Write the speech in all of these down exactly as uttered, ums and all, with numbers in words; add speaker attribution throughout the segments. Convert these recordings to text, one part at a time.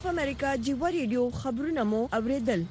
Speaker 1: امریکا جیوا ریډیو خبرونه مو اوریدل.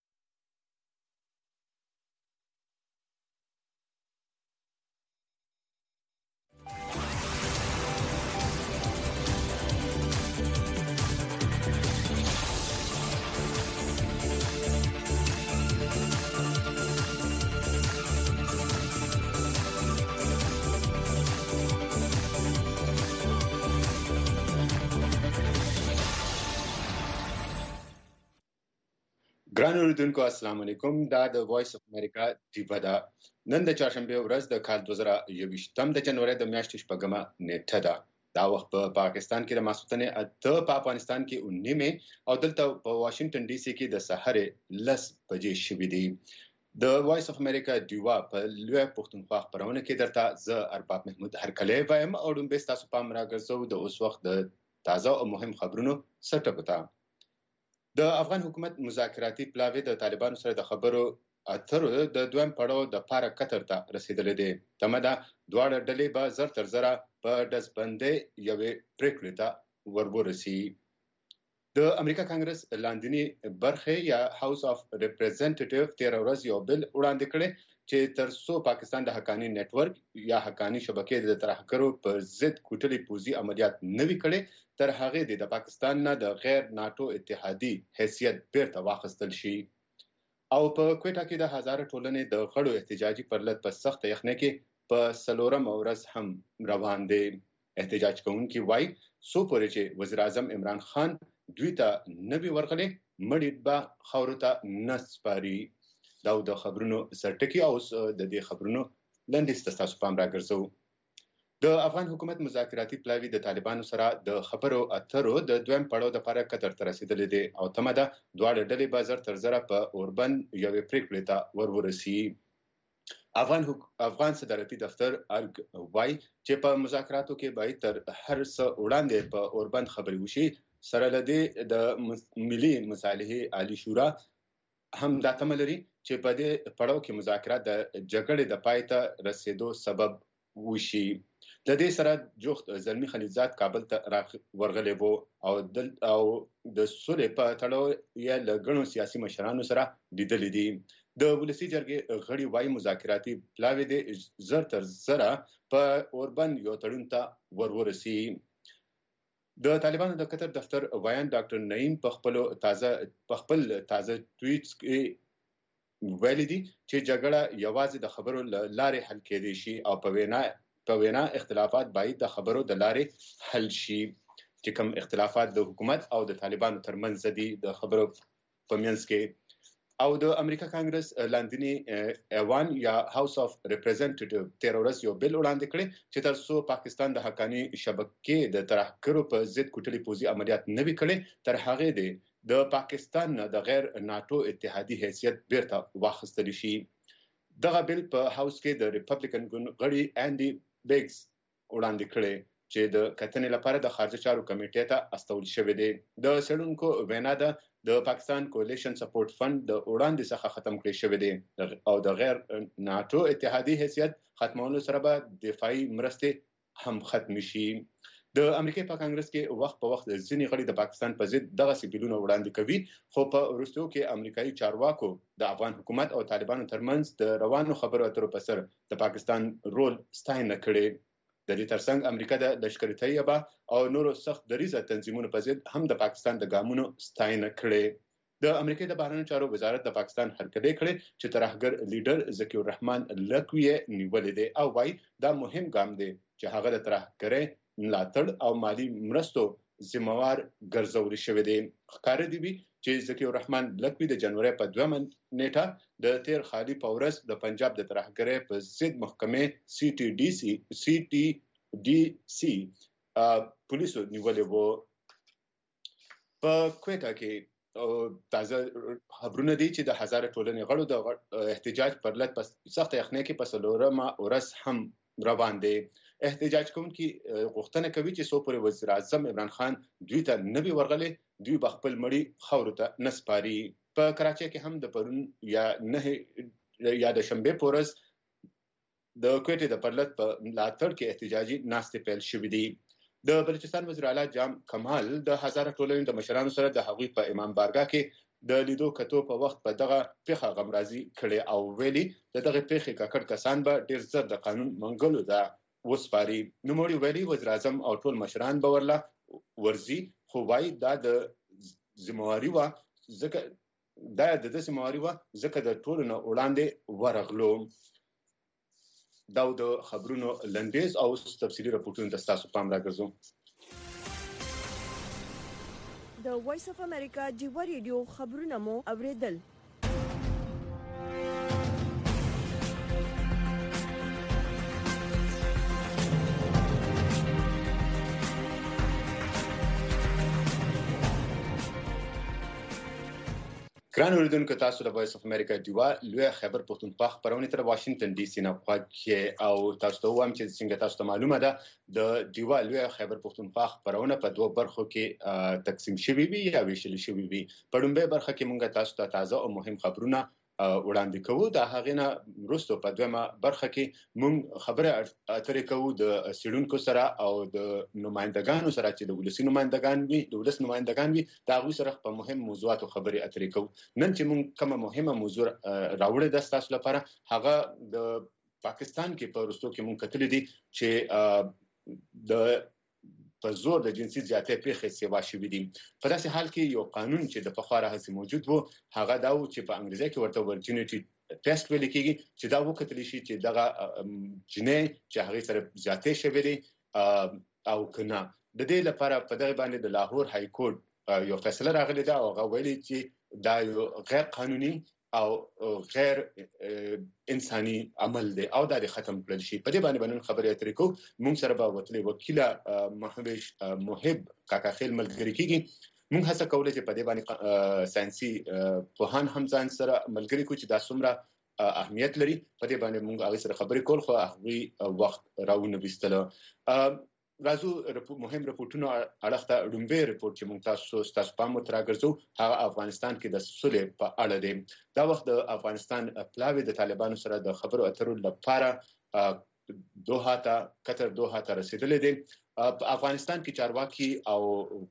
Speaker 2: ګران اوریدونکو السلام علیکم. دا د وایس اف امریکا جیوا ده. نن د چهارشنبه ورځ د کال دوه زره یوویشتم د جنوري د میاشتې شپږمه نیټه ده. دا وخت په پاکستان کې د ماسپښین اته، په افغانستان کې اوه نیمه او دلته په واشنگټن ډي سي کې د سحر لس بجې شوې دي. د وایس اف امریکا جیوا په لوی پښتونخوا خبرونه کې درته زه ارباب محمود هرکلی وایم او ډومبه تاسو پام راګرځو د اوس وخت د تازه او مهم خبرونو سرټکو ته. د افغان حکومت مذاکراتي پلاوی د طالبانو سره د خبرو اترو د دویم پړاو د پاره قطر ته رسیدلې دي. تمه ده دواړه ډلې به زر تر زره په ډزبندۍ یوې پریکړې ته ورورسي. د امریکا کانګرس لاندینی برخه یا هاوس اف ریپرزنټیټیو تیر ورځ یو بل وړاندې کړي چې تر څو پاکستان د حقانی نت ورک یا حقانی شبکې د ترهګرو پر ضد کوټلي پوزي عملیات نوي کړي تر هغه د پاکستان نه د غیر ناتو اتحادي حیثیت بیرته واخیستل شي. او په کوټه کې د هزار ټولنې د غړو احتجاجي پرلط په سخت یخنۍ کې په سلورم ورځ هم روان دي. احتجاج کوونکي وایي سو پورې چې وزیر اعظم عمران خان دوی ته نوي ورغلي مړی به خاورو ته نه سپاري. دا د خبرونو سرټکی او د دې خبرونو لنډیز تاسو پام راګرځو. د افغان حکومت مذاکراتي پلاوی د طالبانو سره د خبرو اترو د دویم پړاو د لپاره قطر ته رسیدلې دي او تمه ده دواړه ډلې به زر تر زره په اوربن یوې پریکړې ته ورورسي. افغان حک... افغان صدارتي دفتر ارګ وای چې په مذاکراتو کې باید تر هر څه وړاندې په اوربن خبري وشي. سره لدې د ملي مصالحې عالی شورا هم دا تمه لري چې په دې پړاو کې مذاکرات د جګړې د پای ته رسیدو سبب وشي. د دې سره جوخت زلمی خلیلزاد کابل ته ورغلی وو او دل او د سولې په تړاو یې له ګڼو سیاسي مشرانو سره لیدلې دي. د ولسي جرګې غړي وايي مذاکراتي پلاوی د زر تر زره په اوربن یو تړون ته ورورسي. د طالبانو د قطر دفتر وایان ډاکټر نعیم په خپل تازه په خپل تازه ټویټس کې ویلي دي چې جګړه یوازې د خبرو لارې حل کېدای شي او په وینا په وینا اختلافات باید د خبرو د لارې حل شي. چې کوم اختلافات د حکومت او د طالبانو ترمنځ دي د خبرو په منځ کې. او د امریکا کانګرس لاندینی ایوان یا هاوس اف ریپرزنټیټیو تیر ورځ یو بل وړاندې کړي چې تر څو پاکستان د حقانی شبکې د ترهګرو په ضد کوټلي پوزي عملیات نوي کړي تر هغه دی د پاکستان نه د غیر ناتو اتحادي حیثیت بیرته واخیستل شي. دغه بل په هاوس کې د ریپبلیکن غړي انډي بیگز وړاندې کړي چې د کتنې لپاره د خارجه چارو کمیټې ته استول شوی دی. د سړونکو وینا ده د پاکستان کولیشن سپورټ فند د وړاندې څخه ختم کړی شوی دی او د غیر ناتو اتحادي حیثیت ختمولو سره به دفاعي مرستې هم ختم شي. د امریکا په کانګرس کې وخت په وخت ځینې غړي د پاکستان په ضد دغه سیبیلونه وړاندې کوي خو په وروستیو کې امریکایي چارواکو د افغان حکومت او طالبانو ترمنځ د روانو خبرو اترو په سر د پاکستان رول ستاینه کړي. د دې ترڅنګ امریکا د لشکري طیبه او نورو سخت دریزه تنظیمونو په ضد هم د پاکستان د ګامونو ستاینه کړي. د امریکا د بهرنیو چارو وزارت د پاکستان هرکلی کړي چې ترهګر لیډر ذکی الرحمن لکوی نیولې دی او وايي دا مهم ګام دی چې هغه د ترهګرۍ ملاتړ او مالی مرستو ذمہوار ګرځول شوی دی. ښکاره دی چې ذکی الرحمن لکوی د جنوري په دویمه نیټه د تیر خالي پورس د پنجاب د ترهګرۍ په ضد محکمې سی ټي ډي سی سی ټي ډي سی پولیسو نیولې وو. په کوټه کې تازه خبرونه دي چې د هزار ټولنې غړو د احتجاج پر لټ په سخت یخنۍ کې په سلورمه ورځ هم روان دي. احتجاج کوونکي غوښتنه کوي چې سو پورې وزیر اعظم عمران خان دوی ته نوي ورغلي دوی به خپل مړي خاورو ته نه سپاري. په کراچۍ کې هم د پرون یا نه یا د شنبې په ورځ د کوټې د پرلط په ملاتړ کې احتجاجي ناستې پیل شوې دي. د بلوچستان وزیر اعلی جام کمال د هزاره ټولنې د مشرانو سره د هغوی په امام بارګاه کې د لیدو کتو په وخت په دغه پیښه غمرازي کړي او ویلي د دغه پیښې ککړ کسان به ډیر زر د قانون منګلو ده وسپاري. نوموړي ویلي وزیر اعظم او ټول مشران به ورله ورزي، خو وايي دا د ذمہواري و ځکه دا د ذمہواري و ځکه د ټولو نه وړاندې ورغلو. دا د خبرونو لنډیز او تفصیلي راپورټونه د تاسو پام راګرځو.
Speaker 1: د وایس اف امریکا ډیوا ریډیو خبرونه مو اوریدل.
Speaker 2: ګران اوریدونکو، تاسو د وایس اف امریکا ډیوا لوی خبر پښتونخوا خبرونه تر واشنگټن ډي سي نه خوښه او تاسو ته وایم چې څنګه تاسو ته معلومه ده د ډیوا لوی خبر پښتونخوا خبرونه په دوه برخو کې تقسیم شوي وي یا ویشل شوي وي. په لومړۍ برخه کې موږ تاسو ته تازه او مهم خبرونه وړاندې کوو. د هغې نه وروسته په دویمه برخه کې موږ خبره اترې کوو د څېړونکو سره او د نمایندګانو سره چې د ولسي نمایندګان وي د ولس نمایندګان وي د هغوی سره په مهم موضوعاتو خبرې اترې کوو. نن چې موږ کومه مهمه موضوع راوړې ده ستاسو لپاره، هغه د پاکستان کې په وروستو کې موږ کتلي دي چې د په زور د جنسي زیاتې پیښې سیوا شوي دي. په داسې حال کې یو قانون چې د پخوا راهیسې موجود وو هغه دا و چې په انګریزي کې ورته ورجینیټي ټیسټ ویل کېږي چې دا وکتلی شي چې دغه جنې چې هغې سره زیاتې شوې دي او که نه. د دې لپاره په دغه باندې د لاهور های کورټ یو فیصله راغلی ده او هغه ویلي چې دا یو غیر قانوني او غیر انساني عمل دی او دا د ختم کړل شي. په دې باندې باندې خبرې اترې کوو. موږ سره به وتلې وکیله محوش محب کاکا خیل ملګری کیږي. موږ هڅه کوله چې په دې باندې ساينسي پوهان هم ځان سره ملګری کو چې دا څومره اهمیت لري. په دې باندې موږ هغه سره خبرې کول خو هغه وخت راونه وستله. راځو مهم رپورټونه اړه ته لومبه رپورټ چې موږ تاسو تاسو پام وتراګرځو هغه افغانستان کې د سولې په اړه دی. دا وخت د افغانستان پلاوی د طالبانو سره د خبرو اترو لپاره دوحه ته قطر دوحه ته رسیدلې دي. په افغانستان کې چارواکي او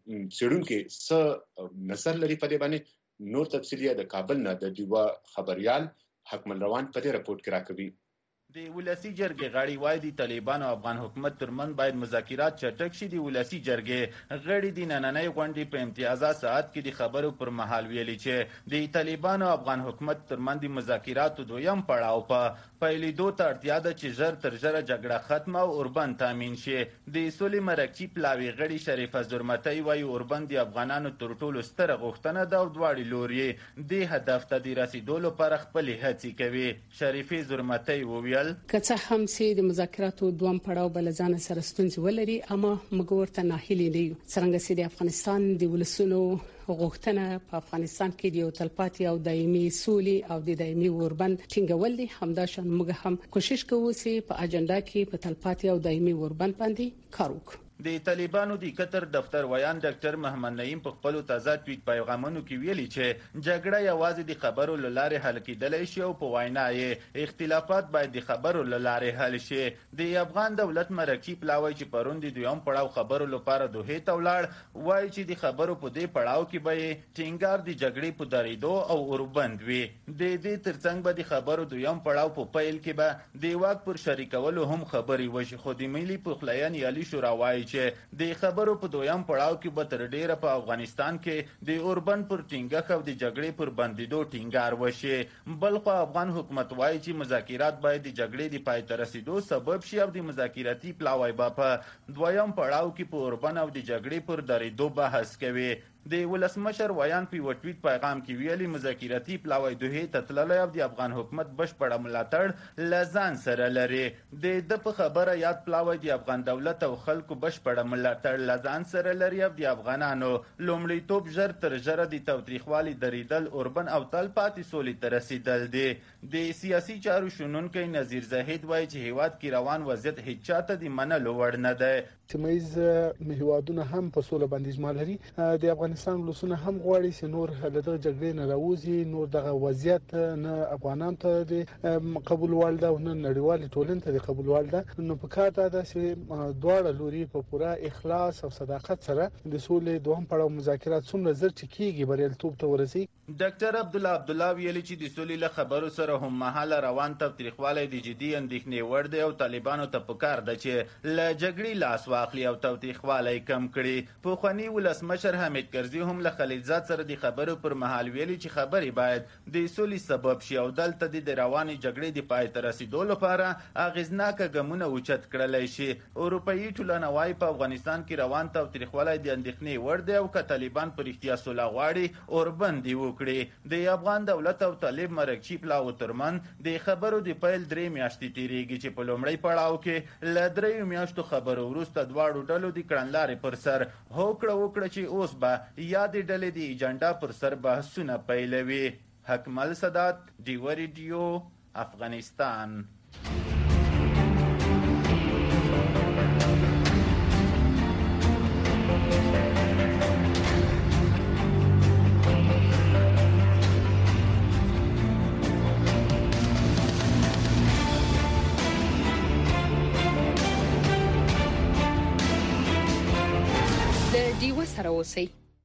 Speaker 2: څېړونکي څه نظر لري په دې باندې نور تفصیلی د کابل نه د ډیوا خبريال حکمل روان په دې رپورټ کې راکوي.
Speaker 3: د ولسی جرګې غړي وایي د طالبانو او افغان حکومت ترمن باید مذاکرات چټک شي. د ولسی جرګې غړي د نننۍ غونډې په امتیازات ساعت کې د خبرو پر مهال ویلي چې د طالبانو او افغان حکومت ترمن د مذاکراتو دویم پړاو په پیلېدو ته اړتیا ده چې ژر تر ژره جګړه ختمه او اوربند تامین شي. د سولې مرکچي پلاوي غړي شریفه زرمتۍ وایي اوربند د افغانانو تر ټولو ستره غوښتنه ده او دواړې لوري دې هدف ته د رسیدو لپاره خپلې هڅې کوي. شریفه زرمتۍ وویل
Speaker 4: که څه هم چې د مذاکراتو دوام پړاو بل ځان سره ستونزې ولري اما موږ ورته ناهیلي نه یو. څنګه چې د افغانستان د ولسونو غوښتنه په افغانستان کې د یو تلپاتې او دایمي سولې او د دایمي اوربند ټینګول دي، همداشان موږ هم کوشش کوو چې په اجنډا کې په تلپاتې او دایمي اوربند باندې کار وکړو.
Speaker 3: د طالبانو د قطر دفتر ویان ډاکټر محمد نعیم په خپل تازه ټویټ پیغامونو کې ویلي چې جګړه یوازې د خبرو لاره حل کېدلی شي او په وینا یې اختلافات باید د خبرو لاره حل شي. د افغان دولت مرکچي پلاوی چې پرون د دویم پړاو خبرو لپاره دوه ته ولاړ وایي چې د خبرو په دې پړاو کې به ټینګار د جګړې په درېدو او اوربند وي. د دې ترڅنګ به د خبرو دویم پړاو په پیل کې به د واک پر شریکولو هم خبرې وشي. خو د ملي پخلاینې عالی شورا وایي چې د خبرو په دویم پړاو کې به تر ډیره په افغانستان کې د اوربند پر ټینګښت او د جګړې پر بندیدو ټینګار وشي. بلخو افغان حکومت وایي چې مذاکرات باید د جګړې د پای ته رسیدو سبب شي او د مذاکراتي پلاوی به په دویم پړاو کې په اوربند او د جګړې پر درېدو بحث کوي. د ولسمشر ویان په یو ټویټ پیغام کې ویلي مذاکراتي پلاوی دوه ته تللی او د افغان حکومت بشپړه ملاتړ لزان سره لري. د د په خبره یاد پلاوی د افغان دولت او خلکو بشپړه ملاتړ لزان سره لري او د افغانانو لومړیتوب ژر تر ژره د تاوتریخوالي درېدل اوربند او تل پاتې سولې ته رسیدل دي. د سیاسي چارو شنونکی نظیر زاهد وایي چې هیواد کې روان وضعیت هیڅ چاته د منلو وړ نه دی.
Speaker 5: سیمه ییز هیوادونه هم په سوله باندې اجماع لري. د افغانستان افغانستان ولسونه هم غواړي چې نور دغه جګړې نه راوځي، نور دغه وضعیت نه افغانان ته د قبول وړ ده او نه نړیوال ټولنې ته د قبول وړ ده. نو په کار ده چې دواړه لوري په پوره اخلاص او صداقت سره د سولې دوهم پړاو مذاکرات څومره زر چکیږي بریالیتوب ته ورسي.
Speaker 3: ډاکټر عبد الله عبد الله ویلي چې د سولې له خبرو سره هم مهاله روان تاوتریخوالی د جدي اندېښنې وړ دی او طالبانو ته پکار ده چې له جګړې لاس واخلي او تاوتریخوالی کم کړي. پخواني ولسمشر حمید کرزي هم له خلیلزاد سره د خبرو پر مهال ویلي چې خبرې باید د سولې سبب شي او دلته د روانې جګړې د پای ته رسیدو لپاره اغېزناکه ګامونه اوچت کړلی شي. اروپایي ټولنه وایي په افغانستان کې روان تاوتریخوالی د اندېښنې وړ دی او که طالبان په رښتیا سوله غواړي اوربند یې وکړي. د افغان دولت او طالب مرکچي پلاوو ترمنځ د خبرو د پیل درې میاشتې تېرېږي چې په لومړي پړاو کې له دریو میاشتو خبرو وروسته دواړو ډلو د کړنلارې پر سر هوکړه وکړه چې اوس به یادې ډلې د ایجنډا پر سر بحثونه پیلوي. حکمل سادات، ډیوه ریډیو، افغانستان.
Speaker 4: ډیوه سره اوسئ.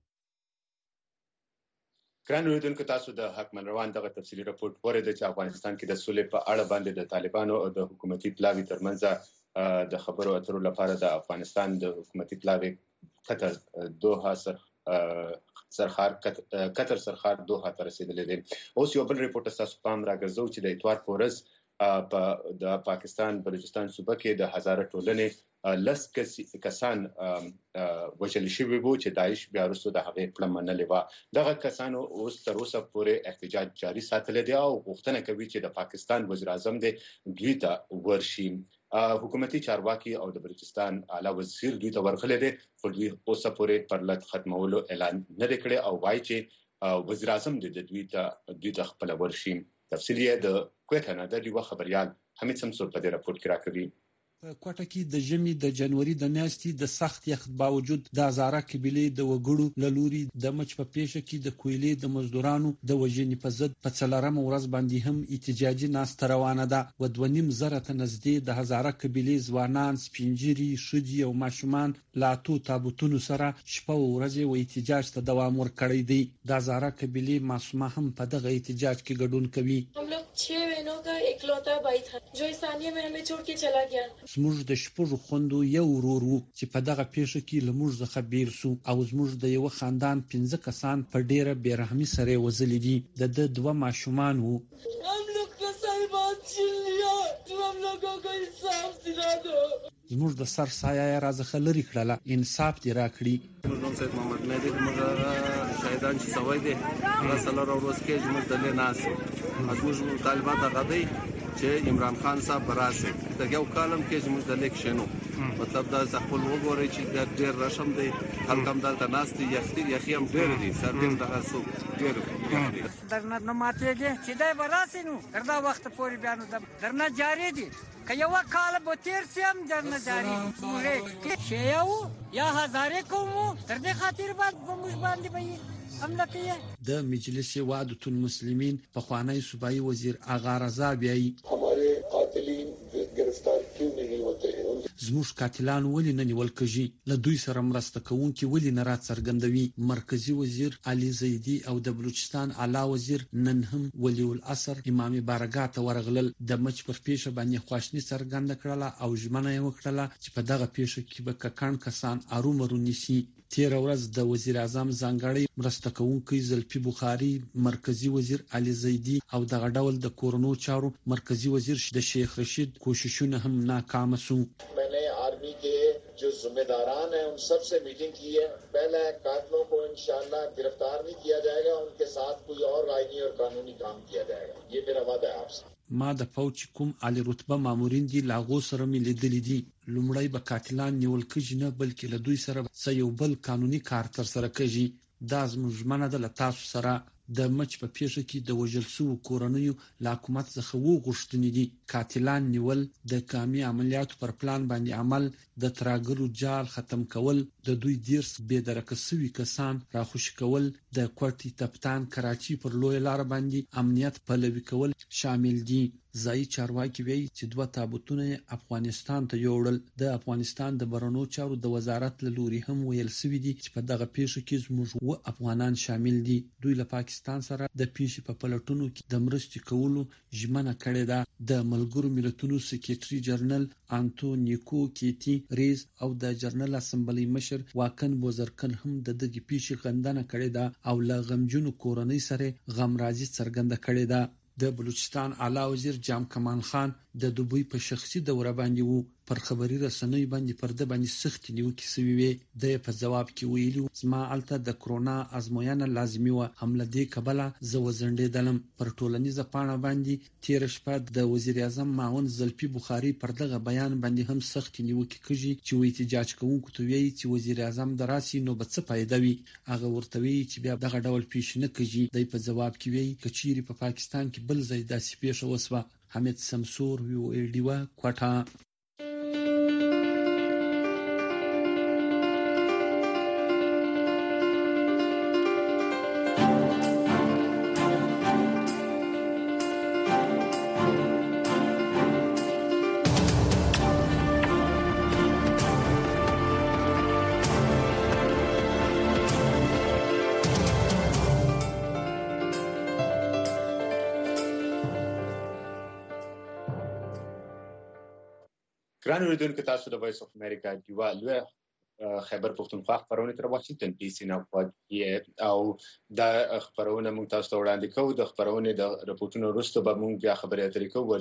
Speaker 2: ګران اوریدونکو، تاسو د حکمن روان دغه تفصیلي راپورټ ورته چې افغانستان کې د سولې په اړه باندې د طالبانو او د حکومتي پلاوي ترمنځ د خبرو اترو لپاره د افغانستان د حکومتي پلاوي قطر دوحه سر سرخار قطر سرخار دوحه ته رسیدلې دي. اوس یو بل ریپورت تاسو پام راګرځو چې د اتوار پورز په د پاکستان بلوچستان صوبه کې د هزاره ټولنې لس کسان وژل شوي وو چې داعش بیا وروسته د هغې پړه منلې وه. دغه کسانو اوس تر اوسه پورې احتجاج جاري ساتلی دی او غوښتنه کوي چې د پاکستان وزیر اعظم دی دوی ته ورشي. حکومتي چارواکي او د بلوچستان اعلی وزیر دوی ته ورغلی دی خو دوی اوسه پورې پر لټ ختمولو اعلان نه دی کړی او وایي چې وزیر اعظم دی دوی ته دوی ته خپله ورشي. تفصیل یې د کویټه نه د ډیوه خبریال حمید سمسور په دې راپورټ کې راکوي.
Speaker 6: په کوټه کې د ژمي د جنوري د میاشتې د سخت یخ باوجود د هزاره قبیلې د وګړو له لوري د مچ په پیښه کې د کویلې د مزدورانو د وژنې په ضد په څلورم ورځ باندې هم احتجاجي ناسته روانه ده. و دوه نیم زره ته نږدې د هزاره قبیلې ځوانان، سپینجیري، ښځې او ماشومان له اتو تابوتونو سره شپه او ورځې و احتجاج ته دوام ورکړی دی. د هزاره قبیلې معصومه هم په دغه احتجاج کې ګډون کوي.
Speaker 7: छह बहनों का इकलौता भाई था जो इस सानिया में हमें छोड़ के चला गया.
Speaker 6: زموږ د شپږو خوندو یو ورور وو چې په دغه پیښه کې له موږ څخه بیر سو او زموږ د یو خاندان پنځه کسان په ډیره بیرحمي سره وزلي دي. د د دوه ماشومان وو.
Speaker 7: हम लोग का सर बात छीन लिया, तुम हम लोगों को इंसाफ दिला दो.
Speaker 6: زموږ د سر سایه راځخه لري کړله، انصاف دې راکړي.
Speaker 8: موږ سید محمد مهدی موږ شهیدان چې سوي دي رسول الله ورځ کې موږ دلې ناس موږ طالبان ته غدي چې عمران خان صاحب براسه د یو کالم کې موږ د لیک شنو مطلب دا خپل وګوري چې د ډېر رشم دی هلکم دلته ناس دي یختي یخي هم ډېر دي سردین دغه سو ډېر
Speaker 9: درنه نه ماتېږي چې دا براسه نو دردا وخت پورې بیانو درنه جاری دي که یو کال به تیر سیم درنه جاری پورې شیاو یا هزاره کومو تر دې خاطر باندې موږ باندې به
Speaker 6: د مجلس وحدت المسلمین پخوانی صوبائی وزیر آغا رضا بیایی
Speaker 10: हमारे قاتلین گرفتار کیوں نہیں ہوتے ہیں
Speaker 6: زموږ قاتلان ولې نه نیول کېږي، له دوی سره مرسته کوونکي ولې نه راڅرګندوي. مرکزی وزیر علي زیدي او د بلوچستان اعلی وزیر نن هم ولی العصر امام بارګاه ته ورغلل. د مچ پر پیښه باندې خواشني څرګنده کړله او ژمنه یې وکړه چې په دغه پیښه کې به ککړ کسان ارومرو نیسي. تیر ورځ د وزیر اعظم ځانګړی مرسته کوونکی زلفي بخاري، مرکزی وزیر علي زیدي او دغه ډول د کورونو چارو مرکزی وزیر د شیخ رشید کوششونه هم ناکام شو.
Speaker 10: میں نے آرمی کے جو ذمہ داران ہیں ان سب سے میٹنگ کی ہے. پہلے قاتلوں کو انشاءاللہ گرفتار نہیں کیا جائے گا، ان کے ساتھ کوئی اور آئینی اور قانونی کام کیا جائے گا. یہ میرا وعدہ ہے آپ سے.
Speaker 6: ما د فوج کوم عالی رتبه مامورین دي لاغو سره مې لیدلي دي. لومړی به قاتلان نیول کېږي نه بلکې له دوی سره څه یو بل قانوني کار تر سره کېږي. دا زموږ ژمنه ده له تاسو سره. د مچ په پیښه کې د وژل شوو کورنیو له حکومت څخه وغوښتنې دي قاتلان نیول، د کامي عملیاتو پر پلان باندې عمل، د ترهګرو جال ختم کول، د دوی دیرس بې درکه شوي کسان راخوشي کول، د کوټي تپتان کراچي پر لوی لار باندې امنیت پلوي کول شامل دي. ځایي چارواکي وایي چې دوه تابوتونه افغانستان ته یوړل. د افغانستان د بهرنیو چارو د وزارت له لوري هم ویل شوي دي چې په دغه پیښه کې زموږ و افغانان شامل دي. دوی له پاکستان سره د پیښې په پلټونو کې د مرستې کولو ژمنه کړې ده. د ملګرو ملتونو سکریټري جنرال انټونیو کیټي ریز او د جنرال اسمبلی مشر واکن بوزرکن هم د دغه پیښې غندنه کړې ده او له غمجنو کورنۍ سره غمرازي څرګنده کړې ده. د بلوچستان اعلی وزیر جام کمال خان د دوبۍ په شخصي دوره باندې وو. پر خبري رسنیو باندې پرده باندې سخت نیوکې شوې وي. د په جواب کې ویلي زما الته د کرونا ازموینه لازمي و، حمله دې کبله زه وزندېدلم. پر ټولنیزه پاڼه باندې تیر شپه د وزیر اعظم معاون زلفي بخاري پر دغه بیان باندې هم سخت نیوکې کوي چې وایي احتجاج کوونکو ته وایي چې وزیر اعظم دراسي نو به څه فائدہ وي. هغه ورته وایي چې بیا دغه ډول پیښ نه کوي. د په جواب کې وایي کچيري په پاکستان کې بل ځای داسې پیښه وسوه. حمید سمسور ویو ای ډی وا کوټه.
Speaker 2: ګران اوریدونکو، تاسو د وایس اف امریکا دیوا لوی خیبر پښتونخوا خبرونه تر واشنگټن ډي سي نه کوي او د خبرونه موږ تاسو ته وړاندې کوو. د خبرونه د رپورټونو وروسته به موږ بیا خبرې اترې کوو.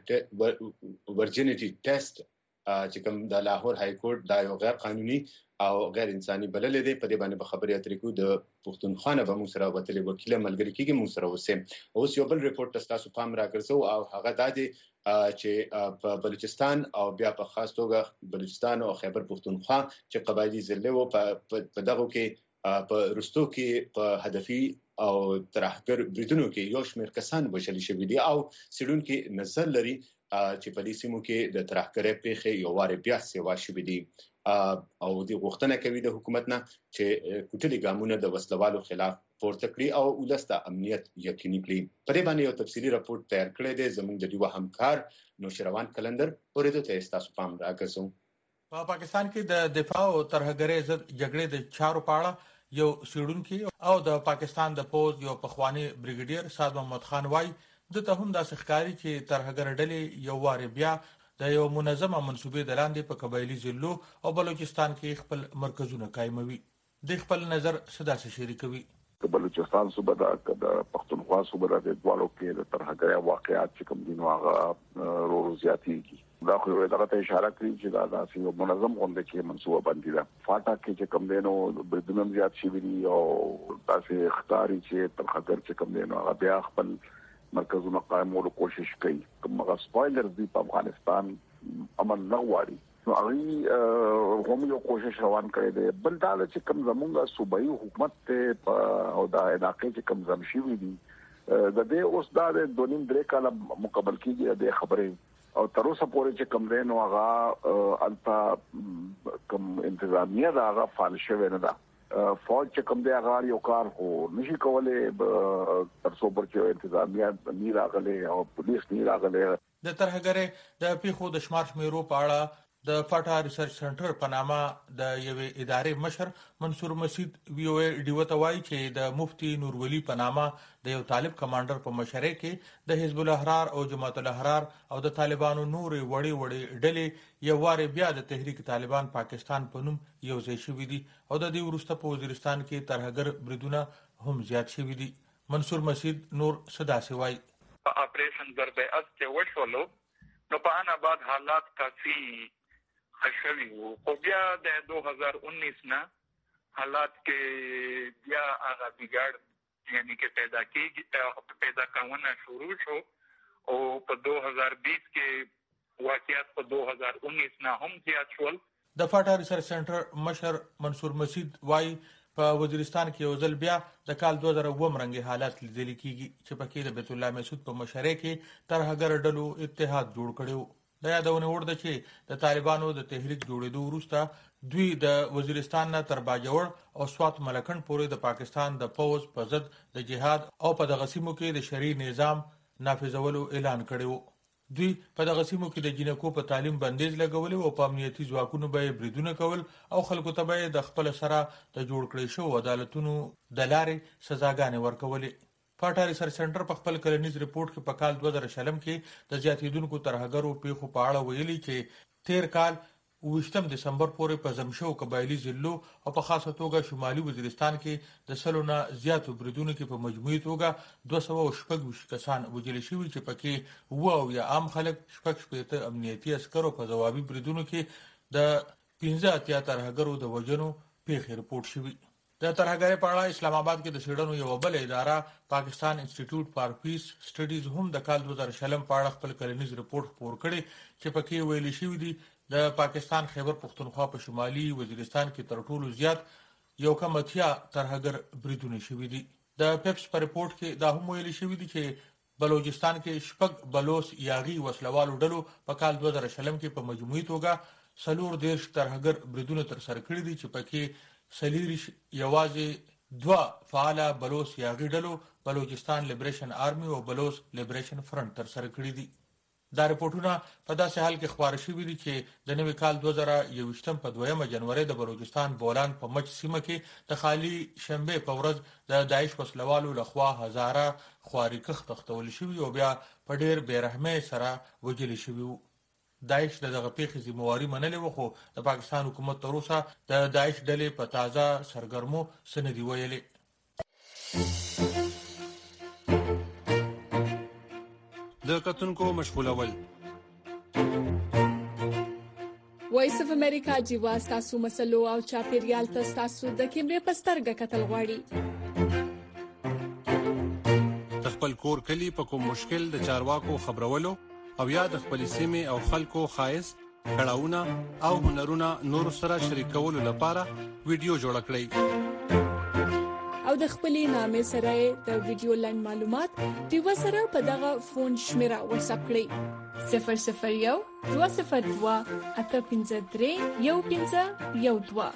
Speaker 2: ورجینیا ورجینټي ټیسټ چې کوم د لاهور های کورټ دا یو غیر قانوني او غیر انساني بلل دي، په دې باندې به خبرې اترې کوو. د پښتونخوا نه به موږ سره وتلې وکیل ملګری کیږي موږ سره اوسه. اوس یو بل ریپورت تاسو پام راګرځو او هغه د دې چې په بلوچستان او بیا په خاص توګه بلوچستان او خیبر پښتونخوا چې قبایلی ضلع وو په دغه کې په رستو کې په هدفي او ترهګر بریدونو کې یو شمېر کسان وژل شوي دي او څېړونکي نظر لري چې په دې سیمو کې د ترهګرۍ پیښې یو وارې بیا سیوا شوي دي او د غوښتنه کوي د حکومت نه چې کوټلي ګامونه د وسلوالو خلاف پورته کړي او ولسته امنیت یقیني کړي. په دې باندې یو تفصیلي راپور تیار کړی دی زموږ د دیوا همکار نوشروان کلندر. اورېدو ته تاسو پام راکړئ.
Speaker 11: په پاکستان کې د دفاع او ترهګرۍ ضد جګړې د چارو په اړه یو څېړونکی او د پاکستان د پوز یو پخوانی بریګیډیر سعد محمد خان وایي د ته هم د ښکاری چې ترهګر ډلې یو وارې بیا د یو منظمه منسوبې د لاندې په قبایلی ضلعو او بلوچستان کې خپل مرکزونه قائموي. د خپل نظر صداسه شریکوي.
Speaker 12: د بلوچستان صوبه د پښتونخوا صوبه د دوالو کې د ترهګرۍ واقعیات چې کوم دي نو هغه ورو زیاتېږي. دا خو دغه ته اشاره کوي چې دا داسې یو منظم غونډه کې منسوبه باندې ده. فاټا کې چې کوم دینو بدونم زیات شي وي او داسې ښکاری چې ترهګر چې کوم دینو هغه بیا خپل مرکزونه قائمولو کوشش کوي. کومه سپایلر دی په افغانستان امن نه غواړي نو هغه هم یو کوشش روان کړی دی. بل دا چې کوم زمونږ صوبایي حکومت ته او د علاقې چې کوم زمشي دي د دې اوس دا د دونیم درې کاله مقابل کېږي د خبرې او تر اوسه پورې چې کوم دین او هغه التا کوم انتظامیه دا هغه فعال شوی نه ده. فوج چې کوم دی هغه یو کار خو نشي کولای تر څو پورې انتظامیه نه راغلي او پولیس نه راغلي.
Speaker 11: د ترهګرۍ د پیښو د شمار شمیرو په اړه د فاټا ریسرچ سنټر په نامه د یوې ادارې مشر منصور مسعود وی او ای ډی وتوای چې د مفتی نور ولی په نامه د یو طالب کمانډر په مشرۍ کې د حزب الاحرار او جماعت الاحرار او د طالبانو نور وړي وړي ډلې یو وار بیا د تحریک طالبان پاکستان په نوم یو ځای شوې دي او د دې وروسته په وزیرستان کې ترهګر بریدونه هم زیات شوي دي. منصور مسعود نور صدا سوای
Speaker 13: اپریشن ضربه از کې وشولو نو په ان بعد حالات کافي خشوي وو. خو بیا د دو هزار انیس نه حالات کې بیا هغه بګړ یعنی کې پیدا کیږي پیدا کاونه شروع شو او په دو هزار بیس کې واقعیت په دو هزار انیس نه هم زیات شول.
Speaker 11: د فاټا ریسرچ سنټر مشر منصور مسعود وای په وزیرستان کې یو ځل بیا د کال دوه زره اووه رنګي حالات لیدل کیږي چې پکې د بیت الله مسعود په مشرۍ کې ترهګر ډلو اتحاد جوړ کړو. د یادونه وړ ده چې د طالبانو د تحریک جوړېدو وروسته دوی د وزیرستان نه تر باجوړ او سوات ملکن پورې د پاکستان د پوز په ضد د جهاد او په دغه سیمو کې د شرعي نظام نافذولو اعلان کړی و. دوی په دغه سیمو کې د جنکو په تعلیم بندیز لګولو او په امنیتي ځواکونو به بریدونه کول او خلکو ته به د خپل سره د جوړ کړی شو عدالتونو د لارې سزاګانې ورکولې. پاټا ریسرچ سنټر په خپل کلنیز ریپورت کې په کال دوه زره شلم کې د زیاتیدونکو ترهګرو پیښو په اړه ویلي چې تیر کال اوویشتم دسمبر پورې په زمشو قبایلی ضلعو او په خاصه توګه شمالي وزیرستان کې د سلو نه زیاتو بریدونو کې په مجموعي توګه دوه سوه شپږ ویشت کسان وژل شوي چې پکې اووه اویا عام خلک، شپږ شپېته امنیتي عسکرو په ځوابي بریدونو کې د پنځه اتیا ترهګرو د وژنو پیښې رپورټ شوي. د ترهګرۍ په اړه اسلام آباد کې د څېړنو یوه بله اداره پاکستان انسټیټیوټ فار پیس سټډیز هم د کال دوه زره شلم په اړه خپل کلنیز رپورټ خپور کړی چې پکې ویلي شوي دي د پاکستان خیبر پختونخوا په شمالي وزیرستان کې تر ټولو زیات یو کم اتیا ترهګر بریدونه شوي دي. د پیپس په رپورټ کې دا هم ویلي شوي دي چې بلوچستان کې شپږ بلوچ یاغي وسلوالو ډلو په کال دوه زره شلم کې په مجموعي توګه څلور دېرش ترهګر بریدونه ترسره کړي دي چې پکې سلیریش یوازې دوه فعاله بلوچ یاغي ډلو بلوچستان لیبریشن آرمي او بلوچ لیبریشن فرنٹ ترسره کړي دي. دا رپورټونه په داسې حال کې خپاره شوي دي چې د نوي کال دوه زره یوویشتم په دویمه جنوري د بلوچستان بولان په مچ سیمه کې د خالي شنبې په ورځ د داعش وسلوالو لخوا هزاره خواري کښ تختول شوي او بیا په ډېر بېرحمۍ سره وژل شوي وو. داعش د دغه پیښې ذمہواري منلې وه خو د پاکستان حکومت تر اوسه د داعش ډلې په تازه سرګرمو څه نه دي ویلي.
Speaker 14: د کتونکو مشغولول
Speaker 15: وایس اف امریکا جیوا ستاسو مسلو او چاپیریال ته ستاسو د کیمرې په سترګه کتل غواړي.
Speaker 14: د خپل کور کلی په کوم مشکل د چارواکو خبرولو او یا د خپل سیمې او خلکو خایست کړهونه او هنرونه نور سره شریکولو لپاره ویډیو جوړ کړئ
Speaker 15: او د خپلې نامې سره د ویډیو لاین معلومات دیو سره په دغه فون شمیره واتساپ کړئ صفر صفر یو دوه صفر دوه اته پنځه درې یو پنځه یو دوه.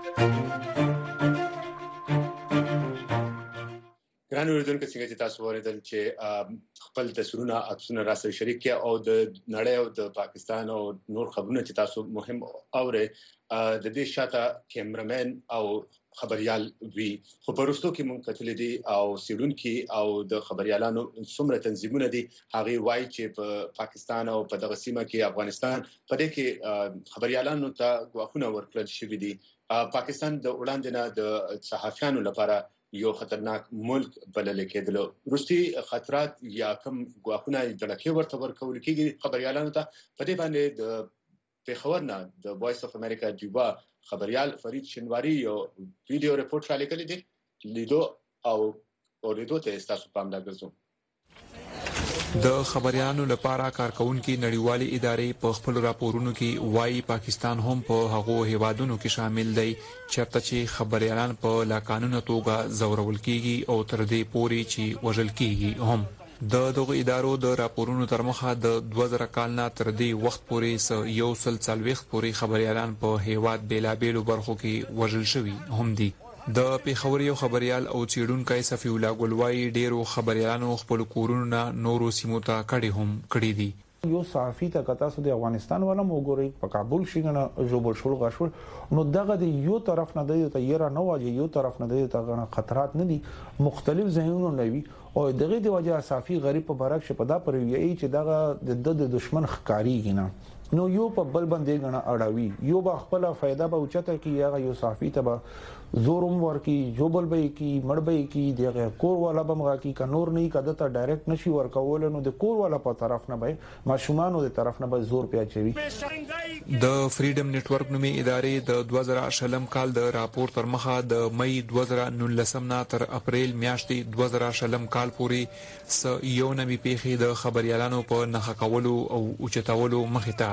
Speaker 2: ګران اوریدونکو څنګه چې تاسو اوریدل چې خپل تصویرونه عکسونه را سره شریک کړئ او د نړۍ او د پاکستان او نور خبرونه چې تاسو مهم اورئ د دې شاته کیمرمن او خبريال وی خو پرستو کې مونږ کتلې دي او سیډونکو او د خبريالانو څومره تنظیمونه دي هغه وایي چې په پاکستان او په دغه سیمه کې افغانستان په دې کې خبريالانو ته غواخونه ورکړل شوې دي. پاکستان د وړاندې نه د صحافیانو لپاره یو خطرناک ملک بلل کېدلو. روسي خطرات یا کوم غواخونه د لکه ورته ورکول کېږي خبريالانو ته. په دې باندې د پیښور نه د وایس اف امریکا جیوا خبريال فرید شنواری یو ویډیو رپورټ را لیکلی دی. لیدو او اوریدو ته تاسو پام راګرځو.
Speaker 16: د خبريالانو لپاره کارکونکو نړیوالي ادارې په خپل راپورونو کې وايي پاکستان هم په هغو هیوادونو کې شامل دی چېرته چې خبريالان په لا قانوني توګه زورول کیږي او تر دې پورې چې وژل کیږي. هم د دغه ادارو د راپورونو تر مخه د دوه زره کال نه تر دې وخت پورې یو سل څلوېښت پورې خبريالان په هیواد بیلابېلو برخو کې وژل شوي هم دي. د پیښور یو خبريال او چیډونکو صفی الله ګلوای ډیرو خبريالانو خپل کورونو نه نورو سیمو ته کړي هم کړي دي.
Speaker 17: یو صحافي ته کتا سو د افغانستان ولا موګوري په کابل شګنه جوبل شول غشول نو دغه د یو طرف نه دی ته یره نه واجی یو طرف نه دی ته خطرات نه دي مختلف ذهنونه نوي او دغه د وجه صحافي غریب په برعکس شپدا پر وی چې دغه د دشمن ښکاری نه نو یو په بل باندې غنا اړوي یو با خپل فائدہ به اوچته کی یا یو صحافي ته زورم ورکی جوبل به کی مړبې کی دغه کور والا بمغا کی کنور نه کده ته ډایرکټ نشي ورکول نو د کور والا په طرف نه به ماشومان د طرف نه به زور پیاچوي.
Speaker 16: د فریډم نتورک نومي ادارې د دوه زره شلم کال د راپور تر مخه د مې دوه زره نولسم نه تر اپریل میاشتې دوه زره شلم کال پورې س یو نوي پیښې د خبريالانو په نخښولو او اوچتولو مخې ته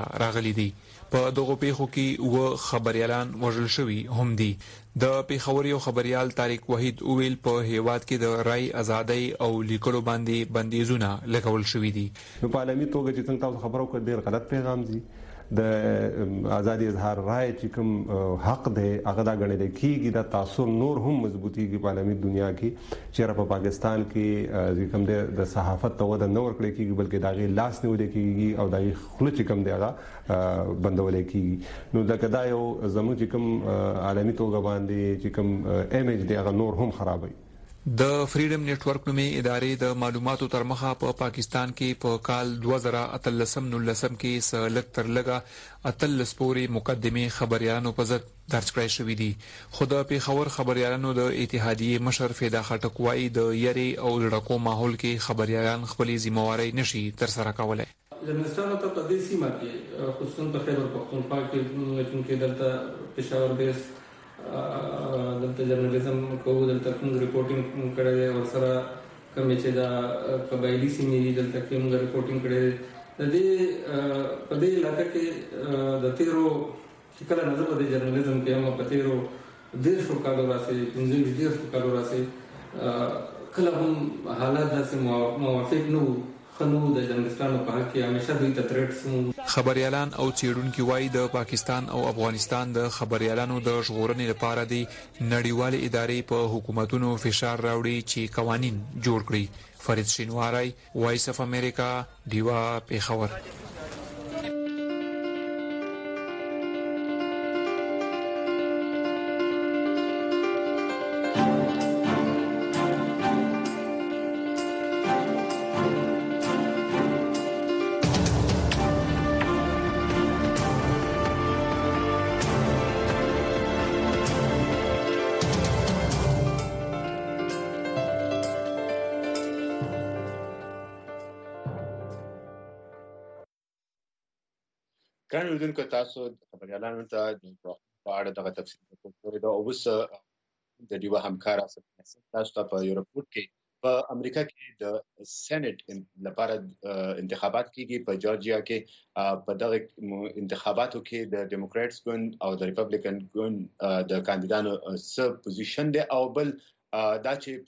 Speaker 16: راغلي دي. په دغه پیښو کې و خبريالان وژل شوي هم دي. د پیښور یو خبريال طارق وحید اویل په هیواد کې د رای ازادۍ او لیکلو باندې بندیزونه لګول شوي دي.
Speaker 18: په عالمي توګه چې څنګه تاسو خبرو کړ ډیر غلط پیغام دي. د ازادي اظهار رائے چې کوم حق دی هغه دا غنډل کیږي د تاسو نور هم مضبوطیږي په عالمي دنیا کې چې په پاکستان کې کوم د صحافت ته ود نه ورکړي کیږي بلکې دا غي لاس نه ودی کیږي او دا غي خلک چې کوم دی هغه بندول کیږي. نو دا کدا یو زموږ چې کوم عالمي توګه باندې چې کوم ایمیج دی هغه نور هم خرابوي.
Speaker 16: د فریډم نېټورک نومي ادارې د معلوماتو تر مخه په پاکستان کې په کال دوه زره اتلسم نولسم کې سلک تر لګه اتلس پورې مقدمه خبريالانو په ضد درج کړای شوې دي. خو د پیښور خبريالانو د اتحادیې مشر فیدا خټک وايي د یری او لړکو ماحول کې خبريالان خپلې ذمہواری نشي تر سره کولای.
Speaker 19: جرنالستانو ته په دې سیمه کې خصوصا په خیبر پختونخوا کې چې دلته پېښور بیس دلته جرنالیزم کوو دلته کوم ریپورټینګ کړی او سره کوم چې دا قبایلی سیمې دلته کوم ریپورټینګ کړی د دې په دې علاقې کې د تیرو چې کله نظر په جرنالیزم کې هم په تیرو ډېر شو کالو راځي پنځه ډېر شو کالو راځي کله هم حالات داسې موافق نه وو.
Speaker 16: خبريالان او څېړونکي وایي د پاکستان او افغانستان د خبريالانو د ژغورنې لپاره د نړیوالې ادارې په حکومتونو فشار راوړي چې قوانين جوړ کړي. فرید شینواری، وایس اف امریکا، دیوا، پیښور.
Speaker 2: ګران اوریدونکو تاسو خبريالانو ته په اړه دغه تفصیل وکړو. دا اوس د دیوه همکار تاسو ته په یورپ کې په امریکا کې د سېنات لپاره انتخابات کیږي. په جورجیا کې په دغه انتخاباتو کې د ډیموکراتس ګوند او د ریپبلیکن ګوند د کاندیدانو سب پوزیشن دی او بل دا چې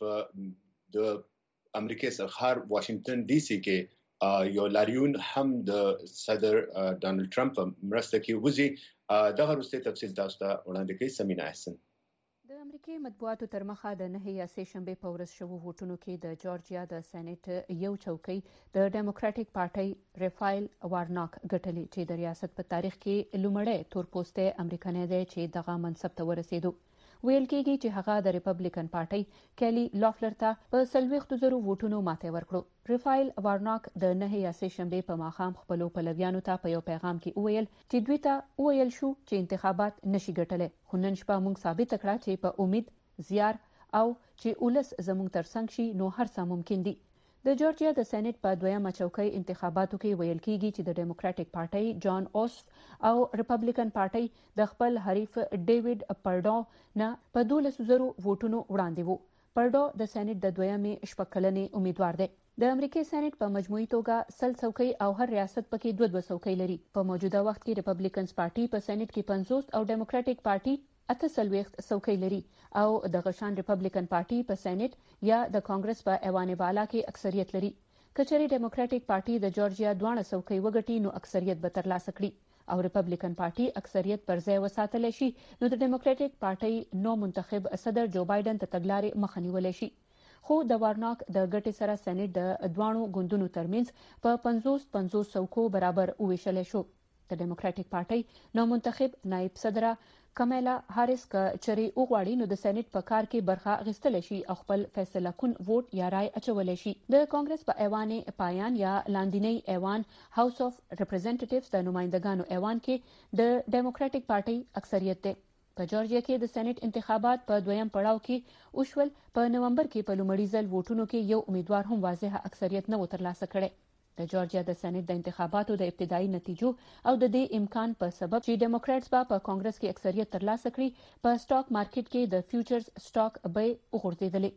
Speaker 2: په د امریکا سرخار واشنگټن ډي سي کې یو لاریون هم د صدر ډانلډ ټرمپ مرسته کې وزي. دغه وروسته تفصیل تاسو ته وړاندې کوي سمینا احسن.
Speaker 20: د امریکای مطبوعاتو تر مخه د نهه یا سه شنبه په ورځ شوو ووټونو کې د جورجیا د سېنات یو چوکۍ د ډیموکراټک پارټي ریفایل وارناک ګټلې چې د ریاست په تاریخ کې لومړی تور پوسټه امریکایي دی چې دغه منصب ته ورسېدو. ویل کېږي چې هغه د ریپبلیکن پارټي کېلی لافلر ته په سلويختو زرو ووټونو ماته ورکړو. ریفایل وارناک د نهه یا سه شنبه په ماښام خپلو پلویانو ته په یو پیغام کې وویل چې دوی ته وویل شو چې انتخابات نشي ګټلای، خو نن شپه موږ ثابت کړه چې په امید، زیار او چې ولس زموږ ترڅنګ شي نو هر څه ممکن دي. د جورجیا د سېنات په دویمه چوکۍ انتخاباتو کې ویل کېږي چې د ډیموکراټک پارټي جان اوسف او ریپبلیکن پارټي د خپل حریف ډیوډ پرډو نه په دولس زرو ووټونو وړاندې وو. پرډو د سېنات د دویمې شپږکلنې امیدوار دی. د امریکای سېنات په مجموعي توګه سل څوکۍ او هر ریاست پکې دوه دوه څوکۍ لري. په موجوده وخت کې ریپبلیکنز پارټي په سېنات کې پنځوس او ډیموکراټک پارټي اته سلويخت څوکۍ لري او د غشان ریپبلیکن پارټي په سېنات یا د کانګرس په ایوان بالا کې اکثریت لري. کچري ډیموکراټک پارټي د جورجیا دوه څوکۍ وګټي نو اکثریت به ترلاسه کړي او ریپبلیکن پارټي اکثریت پر ځای وساتل شي نو د ډیموکراټک پارټي نو منتخب صدر جو بایدن ته تګلارې مخ نیول شي. خو د وارناک د ګټې سره سېنات د دوانو ګوندونو ترمنځ په پنځوس پنځوس څوکو برابر وویشل شو. د ډیموکراټک پارټي نو منتخب نائب صدره کمیلا هاریس ک چری اوغواړي نو د سېنات په کار کې برخه اخیستل شي او خپل فیصله کون ووټ یا رائے اچول شي. د کانګرس په ایوان پایان یا لاندینی ایوان هاوس اف ریپرزنټیټیوز د نمائندګانو ایوان کې د ډیموکراټک پارټي اکثریت ده. په جورجیا کې د سېنات انتخابات په دویم پړاو کې اوشول په نومبر کې په لومړي ځل ووټونو کې یو امیدوار هم واضح اکثریت نه وترلاسه کړي. د جورجیا د سېنات د انتخاباتو د ابتدایي نتیجو او د دې امکان په سبب چې ډیموکراتس به په کانګرس کې اکثریت ترلاسه کړي په سٹاک مارکیټ کې د فیوچرز سٹاک به وغورځېدلې.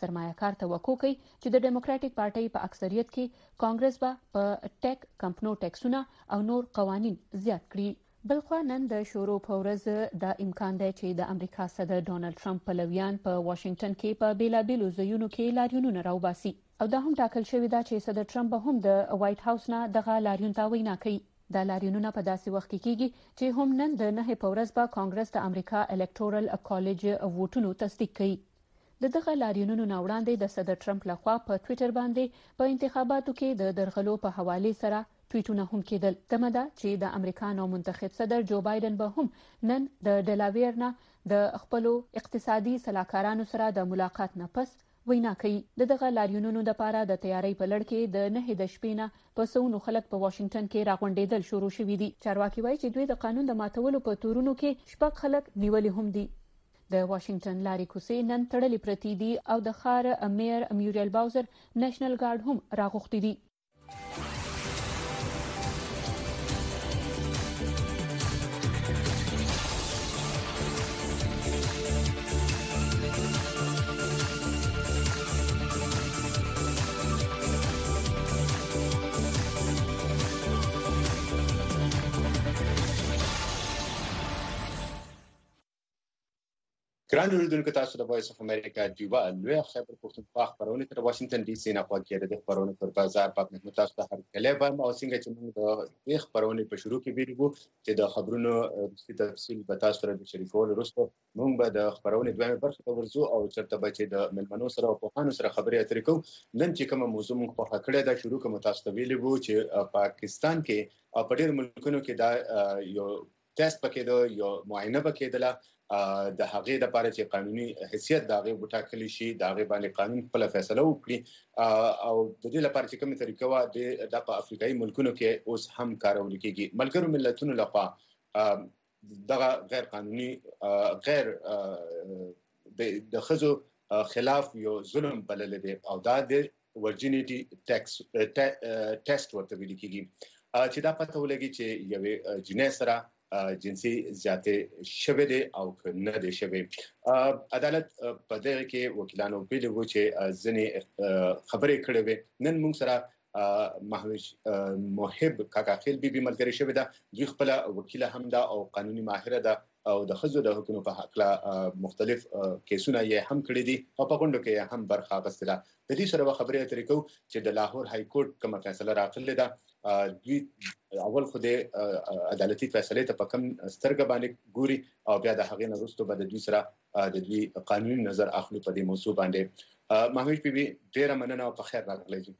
Speaker 20: سرمایه‌کار توقع کوي چې د ډیموکراټک پارټي په اکثریت کې کانګرس به په ټیک کمپنو ټیکسونه او نور قوانين زیات کړي. بلخوا نن د شورو په ورځ د امکان دی چې د امریکا صدر ډونالد ټرمپ پلویان په واشنگټن کې په بیلابیلو ځایونو کې لاریونونه راوباسي او دا هم ټاکل شوی دا چې صدر ټرمپ به هم د وایټ هاوس نه دغه لاریون ته وینا کوي. دا لاریونونه په داسې وخت کې کیږي چې هم نن د نه په ورځ به کانګرس د امریکا الکټورل کالج ووټونو تصدیق کړي. د دغه لاریونونو نه وړاندې د صدر ټرمپ لخوا په ټوئیټر باندې په انتخاباتو کې د درغلو په حواله سره ټویټونه هم کېدل. دمه ده چې د امریکا نو منتخب صدر جو بایدن به هم نن د ډلاویر نه د خپل اقتصادي سلاکارانو سره د ملاقات نه پس وینا کوي. د دغه لاریونونو لپاره د تیاری په لړ کې د نه د شپې نه په سونو خلک په واشنگټن کې راغونډېدل شروع شوي دي. چارواکي وایي چې دوی د قانون د ماتولو په تورونو کې شپږ خلک نیولي هم دي. د واشنگټن لارې کوڅې نن تړلې پرتې دي او د ښار میر میوریل باوزر نېشنل ګارد هم راغوښتي دي.
Speaker 2: ګران اوریدونکو تاسو د وایس اف امریکا دیوا لوی خبر پښتونخوا خبرونه تر واشنگټن ډي سي نه خوا کېده. د خبرونو پر بازار په محمد تاسو ته هر کله به او څنګه چې موږ د خبرونو په شروع کې ویلو چې د خبرونو رښتیا تفصیل به تاسو سره د شریکولو وروسته موږ به د خبرونو دویمه برخه ته ورځو او چرته به چې د ملمنو سره او پوهانو سره خبرې اترې کوو. نن چې کومه موضوع موږ په کړه دا شروع کوم تاسو ته ویلو چې پاکستان کې په ډېر ملکونو کې دا یو ټیسټ پکې دا یو معاینه پکې ده د هغې د لپاره چې قانوني حیثیت د هغې وټاکل شي، د هغې باندې قانون خپل فیصله وکړي او د دې لپاره چې کومه طریقه وا د په افریقایي ملکونو کې اوس هم کارول کېږي. ملګرو ملتونو لخوا دغه غیر قانوني غیر د ښځو خلاف یو ظلم بلل دی او دا د ورجینیټي ټیکس ټیسټ ورته ویل کېږي چې دا پته ولګي چې یوې جنۍ سره جنسي زیاتې شوه دي او نه دي شوه. عدالت په دغه کې وکیلانو ویلي وو چې ځنې خبرې کړې وي. نن موږ سره محوش محب کاکا خیل بیبي ملګری شوه ده. دوی خپل وکیل هم ده او قانوني ماهره ده او د ښځو د حقوقو په حق لا مختلف کیسونه یې هم کړی دي او په غونډو کې هم برخه اخیستله. د دې سره خبرې اترې کوو چې د لاهور های کورټ کومه فیصله راغلې ده. دوی اول خو د عدالتي فیصلې ته په کوم سترګه باندې ګوري او بیا د هغې نه وروسته به د دوی سره د دوی قانوني نظر اخلو په دې موضوع باندې. محوش بیبي ډېره مننه او په خیر راغلی.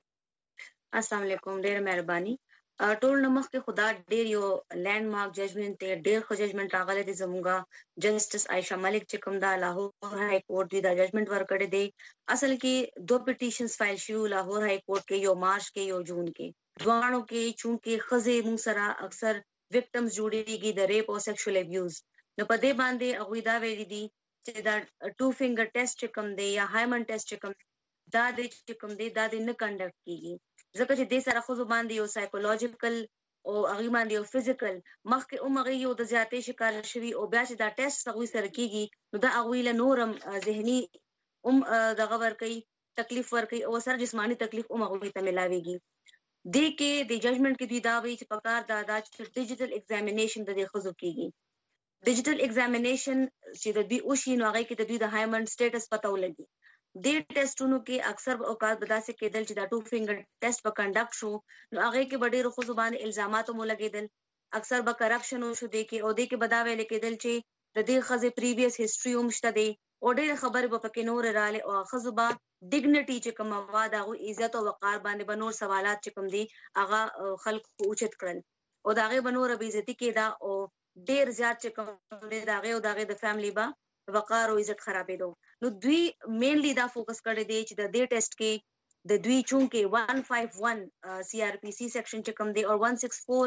Speaker 21: السلام علیکم، ډېره مهرباني. ټول نمخ کې خدا ډېر یو لینډ مارک ججمنټ ته ډېر خو ججمنټ راغلی دی. زموږه جسټس عائشہ ملک چې کوم دا لاهور های کورټ دی دا ججمنټ ورکړی دی. اصل کې دو پټیشنز فایل شو لاهور های کورټ کې، یو مارچ کې یو جون کې. دوانو کې چونکې خزه مون سره اکثر وکټمز جوړيږي د ریپ او سیکشوال ابیوز، نو په دې باندې هغه دا ویلي دي چې دا ټو فینګر ټیسټ کوم دی یا هایمن ټیسټ کوم دا د چې کوم دی دا د نه کنډکټ کیږي ځکه چې د سره خو باندې یو سایکولوژیکل او هغه باندې یو فزیکل مخکې عمر یو د زیاتې شکار شوی او بیا چې دا ټیسټ هغه سره کیږي نو دا هغه له نورم ذهني ام دغه ور کوي تکلیف ور کوي او سره جسمانی تکلیف هم هغه ته ملاويږي. د کې د ججمنټ کې دوی دا وی چې پکار دا دا چې ډیجیټل ایگزامینیشن د دې خزو کیږي. ډیجیټل ایگزامینیشن چې د دوی او شي نو هغه کې د دوی د هایمن سټیټس پته ولګي. د ټیسټونو کې اکثر اوقات بداسه کېدل چې دا ټو فینګر ټیسټ په کنډکټ شو نو هغه کې ډېر خو باندې الزامات مو لګیدل. اکثر به کرپشن شو د کې او د کې بداوي لیکیدل چې د دې خزه پریویس هیستوري هم شته دی او ډېر خبره به پکې نور رااله او خزه با ډیګنیټي چې کوم مواد هغه عزت او وقار باندې بنور سوالات چې کوم دي هغه خلکو اوچت کړل او داغه بنور به عزت کې دا او ډېر زیات چې کوم دي داغه او داغه د فیملی با وقار او عزت خرابېدو. نو دوی مینلی دا فوکس کړی دی چې د دې ټیسټ کې د دوی چونکې one fifty-one سی آر پی سی سیکشن چې کوم دی او one sixty-four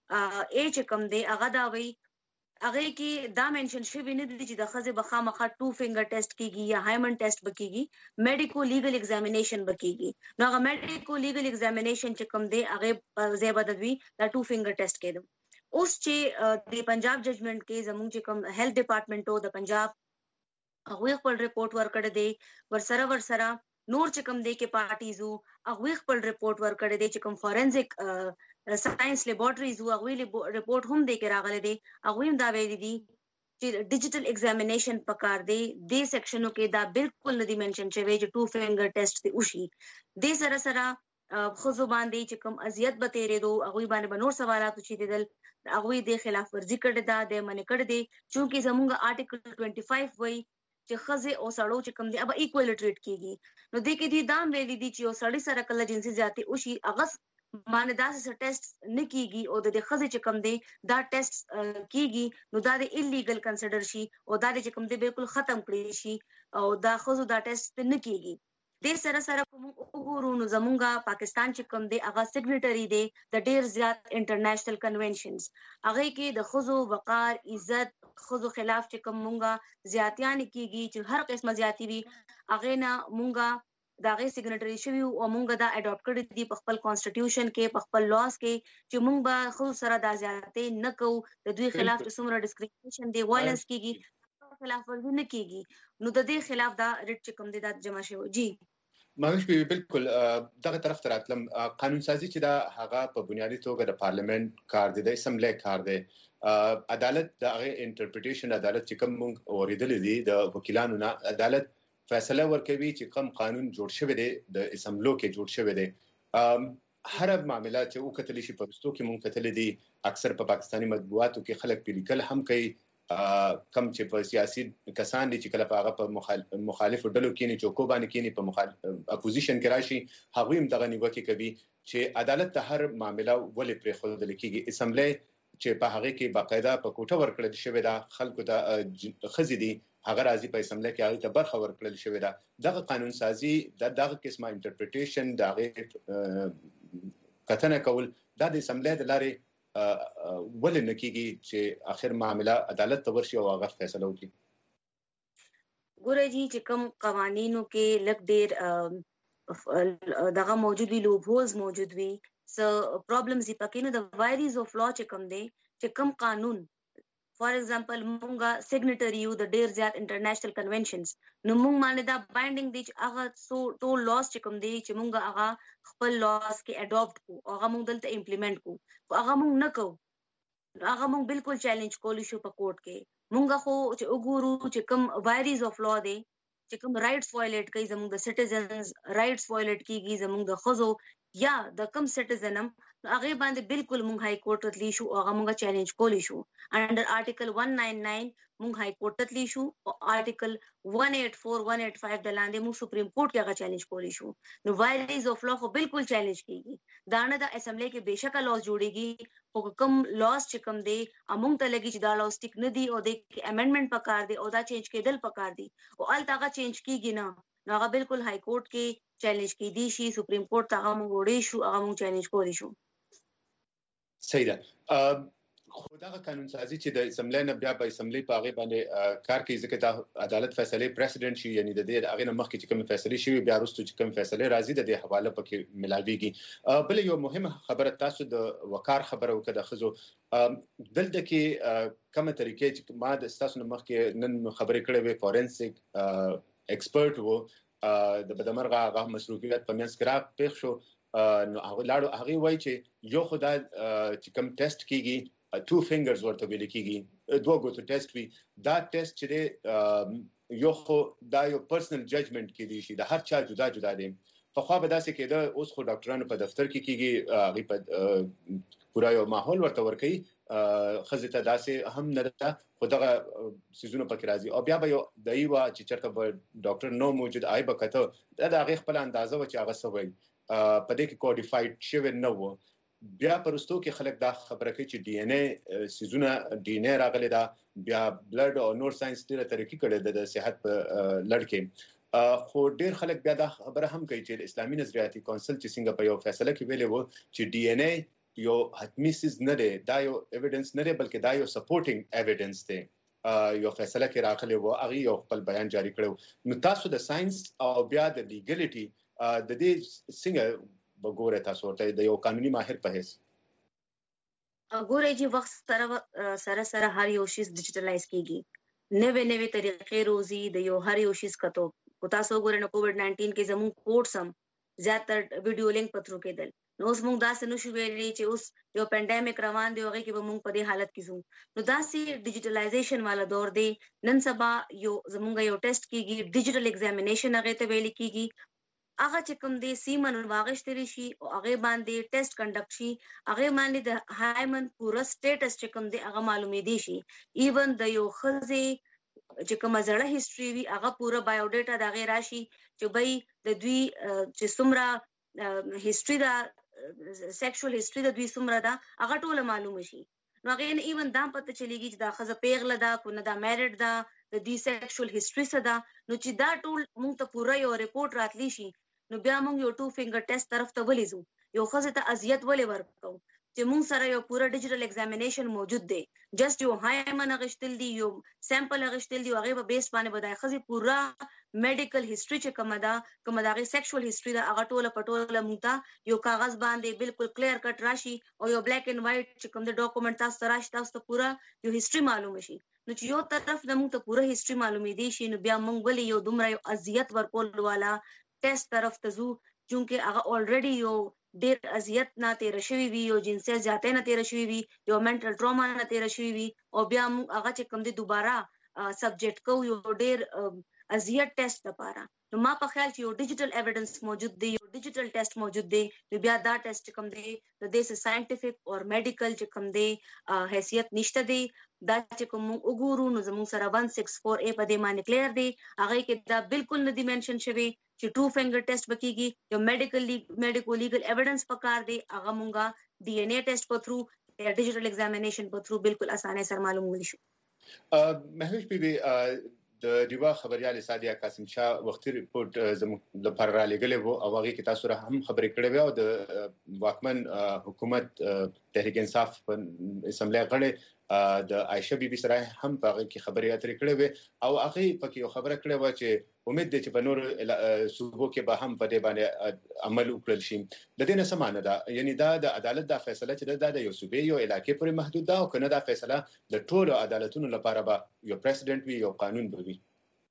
Speaker 21: ا چې کوم دی هغه دا وی هغه کې دا منشن شوی نه دي چې د خزه بخامخه ټو فینګر ټیسټ کیږي یا هایمن ټیسټ بکیږي، میډیکو لیګل ایگزامینیشن بکیږي. نو هغه میډیکو لیګل ایگزامینیشن چې کوم دی هغه زیبدوی دا ټو فینګر ټیسټ کېدو. اوس چې د پنجاب ججمنټ کې زموږ چې کوم هیلث ډپارټمنټ او د پنجاب هغه خپل ریپورت ورکړی دی. ورسره ورسره نور چې کوم دی کې پارټیزو هغه خپل ریپورت ورکړی دی چې کوم فورنزیک ساينس لیبارټریز هغه ریپورت هم دی کې راغلی دی. هغه هم دا ویلي دي چې ډیجیټل ایگزامینیشن پکار دی. د سیکشنو کې دا بالکل نه دی منشن شوی چې ټو فینګر ټیسټ دی وشي. د سره سره خو باندې چې کوم اذیت به تیرې دو هغه باندې به نور سوالات وچیدل. هغه د خلاف ورزي کړی دا د منې کړی دی چې زموږ آرټیکل پنځه وایي چې خزه او سړو چې کوم دی اب ایکوال ټریټ کیږي. نو د کې دي دام ویلي دي چې یو سړی سره کله جنسي زیاتې وشي هغه باندې داسې ټیسټ نه کیږي او د خزه چې کوم دی دا ټیسټ کیږي نو دا د ایلیګل کنسیډر شي او دا چې کوم دی بالکل ختم کړی شي او دا خزو دا ټیسټ نه کیږي. د سره سره کوم وګورو نو زمونږه پاکستان چې کوم دی هغه سیګنیټری دی د ډیر زیات انټرنیشنل کنونشنز. هغه کې د خزو وقار عزت خزو خلاف چې کوم مونږه زیاتیان کیږي چې هر قسمه زیاتی وي هغه نه مونږه دا غي سیګنیټری شوی او مونږه دا اډاپټ کړی دی په خپل کانسټیټیوشن کې په خپل لاس کې چې مونږ به خو سره دا زیاتې نه کوو. د دوی خلاف چې څومره ډیسکریمینیشن دی وایلنس کیږي خلاف ورزي نه کیږي. نو د دې خلاف دا ریټ چې کوم دی دا جمع شوی. جی
Speaker 2: ماوش به بالکل دغه طرف ته راتلم. قانون سازي چې دا هغه په بنیادی توګه د پارلیمنت کار دی د اسمبلی کار دی. عدالت د هغه انټرپریټیشن عدالت چې کوم موږ اوریدل دي د وکیلانو نه عدالت فیصله ورکوي چې کوم قانون جوړ شوی دی د اسمبلو کې جوړ شوی دی. هر معاملات چې وکتل شي په پښتو کې مونږ کتل دي اکثر په پاکستاني مطبوعاتو کې خلک پیلیکل هم کوي کم چې په سیاسي کسان دي چې کله په هغه په مخالفو ډلو کې نه چوکو باندې کې نه په مخالف اپوزیشن کې راشي هغه هم دغه نیوکه کوي چې عدالت ته هر معاملې ولې پرې خو د لیکيږي. اسمبلی چې په هغه کې باقاعده په کوټه ورکړل شوی دا خلکو ته خزي دي هغه راځي په اسمبلی کې هغه ته برخه ورکړل شوی دا. دغه قانون سازي د دغه قسمه انټرپریټیشن دغه کتنه کول دا د اسمبلی د لارې ولې نکېږي چې اخر معاملې عدالت ته ورشي او هغه فیصله وکړي.
Speaker 21: ګوره جی چې کوم قوانینو کې لګ ډېر دغه موجود وي لوپ هولز موجود وي س پرابلمز دي پکې نو د وایریز اف لا چې کوم دی چې کوم قانون فار ایگزامپل مونږه سیګنیټری یو د ډیر زیات انټرنیشنل کنونشنز نو مونږ باندې دا بایندینګ دي چې هغه سو ټول لاس چې کوم دی چې مونږه هغه خپل لاس کې اډاپټ کو هغه مونږ دلته امپلیمنٹ کو هغه مونږ نه کو هغه مونږ بالکل چیلنج کولی شو په کوर्ट کې. مونږه خو چې وګورو چې کوم وایریز اف لا دی چې کوم رائټس وایلیټ کوي زموږ د سټیزنز رائټس وایلیټ کیږي زموږ د خزو یا د کم سټیزنم هغه باندې بالکل مونږ های کورټ تلی شو هغه مونږه چیلنج کولی شو انډر آرټیکل one ninety-nine مونږ های کورټ تلی شو او آرټیکل one eighty-four one eighty-five د لاندې مونږ سپریم کورټ کې هغه چیلنج کولی شو. نو وایریز اف لا خو بالکل چیلنج کیږي دا نه د اسمبلی کې بهشکه لاس جوړیږي او کوم لاس چې کوم دی امونږ ته لګي چې دا لاس ټیک نه دی او د امندمنت پکار دی او دا چینج کېدل پکار دی او ال تاغه چینج کیږي نه نو هغه بالکل های کورټ کې چیلنج کی دي شي سپریم کورټ ته هغه وړي شو هغه مونږ چیلنج کولی شو.
Speaker 2: صحیح ده. خو دا قانون سازي چې د اسمبلی نه بیا په اسمبلی په هغه باندې کار کوي ځکه دا عدالت فیصله پریزیدنت شي یعنی د دې هغه نه مخکې چې کوم فیصله شي بیا وروسته چې کوم فیصله راځي د دې حواله پکې ملاويږي. بل یو مهمه خبره تاسو د وقار خبره وکړه خزو دلته کې کومه طریقې چې ما د تاسو نه مخکې نن خبرې کړې وې فورنسیک ایکسپرت وو د بدمرغه هغه مسلوکیت په منځ کې را پېښ شو نو هغه لاړو هغه وایي چې یو خدای چې کوم ټیسټ کیږي two fingers ورته ویل کیږي دوه ګوتو ټیسټ وی دا ټیسټ چې یو خو دا یو پرسنل ججمنټ کې دی شي د هر چا جدا جدا دی. په خو به داسې کېده اوس خو ډاکټرانو په دفتر کې کیږي هغه په پورا یو ماحول ورته ورکي خزته داسې هم نه ده خو دغه سيزونه پکې راځي او بیا به یو دای و چې چرته به ډاکټر نو موجود آی بکته دا د هغه خپل اندازه و چې هغه سوي په دې کې کوډیفاید شوی نه و. بیا پرستو کې خلک دا خبره کوي چې ډي ان اے سيزونه ډي ان اے راغلي دا بیا بلډ او نور ساينس ډیره ترقی کړې د صحت په لړ کې خو ډیر خلک بیا دا خبره هم کوي چې اسلامي نظریاتي کونسل چې څنګه په یو فیصله کې ویلي وو چې ډي ان اے یو حتمی سیز نه دی دا یو ایویډنس نه دی بلکې دا یو سپورټینګ ایویډنس دی یو فیصله کې راغلی وو هغه یو خپل بیان جاری کړو. نو تاسو د ساينس او بیا د لیګلیټي د دې څنګه بګوره تاسو ورته د یو قانوني ماهر په هیڅ
Speaker 21: ګوره چې وخت سره سره سره هر یو شی ډیجیټلایز کیږي نوې نوې طریقې روزي د یو هر یو شیز کتو کو تاسو ګورئ نو کووډ ناینټین کې زموږ کوډ سم زیاتر ویډیو لینک پترو کېدل نو اوس موږ داسې نشو ویلي چې اوس یو پینډیمک روان دی هغه کې به موږ په دې حالت کې زو نو داسې ډیجیټلایزیشن والا دور دی نن سبا یو زموږ یو ټیسټ کیږي ډیجیټل ایگزامینیشن هغه ته ویل کیږي هغه چې کوم دی سیمن واغشتري شي او هغه باندې ټیسټ کنډکټ شي هغه باندې د هایمن پورا سټیټس چې کوم دی هغه معلومې دي شي ایون د یو خزي چې کومه زړه هیستوري وي هغه پورا بایو ډیټا د غیر راشي چې بای د دوی چې څومره هیستوري دا سیکشوال هیستوري د دوی څومره دا هغه ټول معلوم شي نو هغه نه ایون دا پته چلیږي چې دا خزه پیغله دا کو نه دا میریډ دا د دې سیکشوال هیستوري څه دا نو چې دا ټول موږ ته پورا یو ریپورت راتلی شي نو بیا موږ یو ټو فینګر ټیسټ طرف ته ولېزو یو خزه ته اذیت ولې ورکو چې موږ سره یو پورا ډیجیټل ایگزامینیشن موجود دی جست یو هایمن غشتل دی یو سیمپل غشتل دی هغه به بیس باندې بدای خزي پورا میډیکل هیستوري چې کومه دا کومه دا سیکشوال هیستوري دا هغه ټوله پټوله موږ یو کاغذ باندې بالکل کلیر کټ راشي او یو بلیک اینڈ وایټ چې کوم د ډاکومنٹ تاسو راشي تاسو پورا یو هیستوري معلوم شي نو چې یو طرف د موږ ته پورا هیستوري معلومې دي شي نو بیا موږ ولې یو دومره یو اذیت ورکول والا ټیسټ طرف ته ځو چونکه هغه الریډي یو ډیر اذیت نه تیر شوی وي یو جنسي زیاتې نه تیر شوی وي یو منټل ټراما نه تیر شوی وي او بیا موږ هغه چې کوم دی دوباره سبجیکټ کو یو ډیر اذیت ټیسټ لپاره نو ما په خیال چې یو ډیجیټل ایویډنس موجود دی یو ډیجیټل ټیسټ موجود دی نو بیا دا ټیسټ کوم دی د دې ساينټیفیک او میډیکل چې کوم دی حیثیت نشته دی دا چې کوم وګورو نو زموږ سره one sixty-four A په دې باندې کلیر دی هغه کې دا بالکل نه دی منشن شوی چې ټو فینګر ټیسټ بکیږي یو میډیکل میډیکو لیګل ایویډنس پکار دی هغه مونږه ډي ان اے ټیسټ په تھرو یا ډیجیټل ایگزامینیشن په تھرو بالکل اسانه سره معلومول شي
Speaker 2: مهوش بیبي د دیوا خبريال سادیا قاسم شاه وختي ریپورت زموږ لپاره را لګلې وو او هغه کې تاسو سره هم خبرې کړې وې او د واکمن حکومت تحریک انصاف په اسمبلی غړي د عائشه بیبي سره هم په هغه کې خبرې اترې کړې وې او هغه په کې یو خبره کړې و چې امید دي چې په نور صوبو کې به هم په دې باندې عمل وکړل شي د دې نه سمانه ده یعنی دا د عدالت د فیصله چې د یو صوبې یو علاقې پورې محدود ده او کنه دا فیصله د ټولو عدالتونو لپاره به یو پریزیدنت وي یو قانون به وي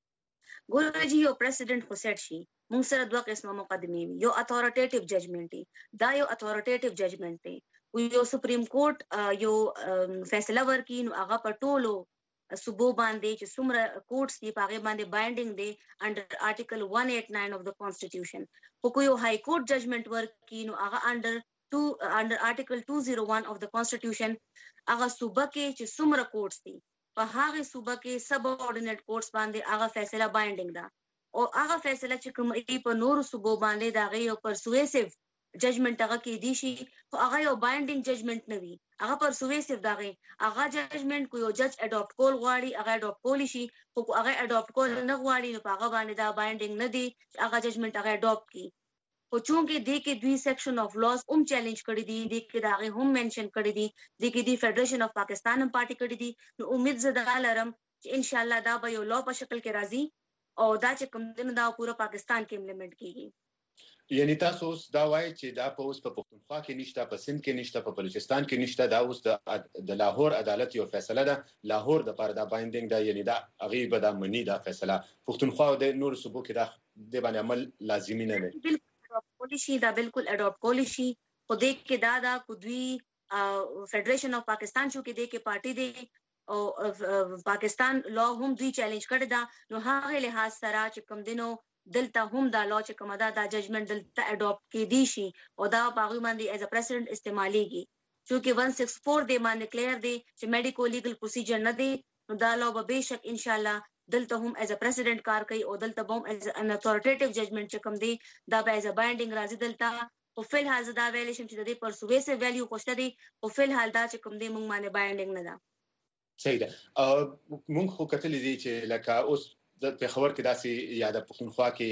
Speaker 21: ګورجی یو پریزیدنت خو سیټ شي موږ سره دوه قسمه مقدمه وي یو اتھارټیټیو ججمنټ دی دا یو اتھارټیټیو ججمنټ دی یو سپریم کورټ یو فیصله ورکړي نو هغه په ټولو صوبو باندې چې څومره کوټس دی په هغه باندې بایندینګ دی انډر آرټیکل one eighty-nine of the constitution خو کوئی های کورټ ججمنٹ ورکړي نو هغه انډر two انډر آرټیکل two oh one of the constitution هغه صوبه کې چې څومره کوټس دی په هغه صوبه کې سب اورډینیټ کوټس باندې هغه فیصله بایندینګ ده او هغه فیصله چې کوم ای په نور صوبو باندې دا غي یو پرسویسیو ججمنٹ هغه کې دی شي خو هغه یو بایندینګ ججمنٹ نه وي هغه پرسویسیو دا غي هغه ججمنٹ کو یو جج اډاپټ کول غواړي هغه اډاپټ کول شي خو هغه اډاپټ کول نه غواړي نو هغه باندې دا بایندینګ نه دی هغه ججمنٹ هغه اډاپټ کی خو چونکه دې کې دوی سیکشن اف لاز هم چیلنج کړی دي دې کې دا غي هم منشن کړی دي دې کې دی فدریشن اف پاکستان هم پارټي کړی دي نو امید زده لرم چې ان شاء الله دا به یو لا په شکل کې راځي او دا چې کوم دنه دا پورا پاکستان کې امپلیمنٹ کیږي
Speaker 2: یعنی تاسو اوس دا وایي چې دا په اوس په پښتونخوا کې نشته په سند کې نشته په بلوچستان کې نشته دا اوس د د لاهور عدالت یو فیصله ده لاهور د پاره دا بایندینګ ده یعنی دا هغه به دا منی دا فیصله پښتونخوا او د نور صوبو کې دا د باندې عمل لازمي نه دی
Speaker 21: بالکل پالیسی دا بالکل اډاپټ پالیسی خو دې کې دا دا کو دوی فدریشن اف پاکستان شو کې دې کې پارټي دی او پاکستان لا هم دوی چیلنج کړی دا نو هغه لحاظ سره چې کوم دینو دلته هم دا لا چې کومه دا د ججمنټ دلته اډاپټ کې دي شي او دا باغی باندې ایز ا پریزیدنت استعماليږي چې one sixty-four د باندې کلیر دی چې میډیکو لیګل پروسیجر نه دی نو دا لا به بشک ان شاء الله دلته هم ایز ا پریزیدنت کار کوي او دلته هم ایز ان اتھارټیټیو ججمنٹ چې کوم دی دا به ایز ا بایندینګ راځي دلته او فل حال دا ویل شم چې د دې پرسویسیو ویلیو خوشته دی او فل حال دا چې کوم دی موږ باندې بایندینګ نه ده
Speaker 2: صحیح ده موږ خو کتل دي چې لکه اوس د پیښور کې داسې یا د پښتونخوا کې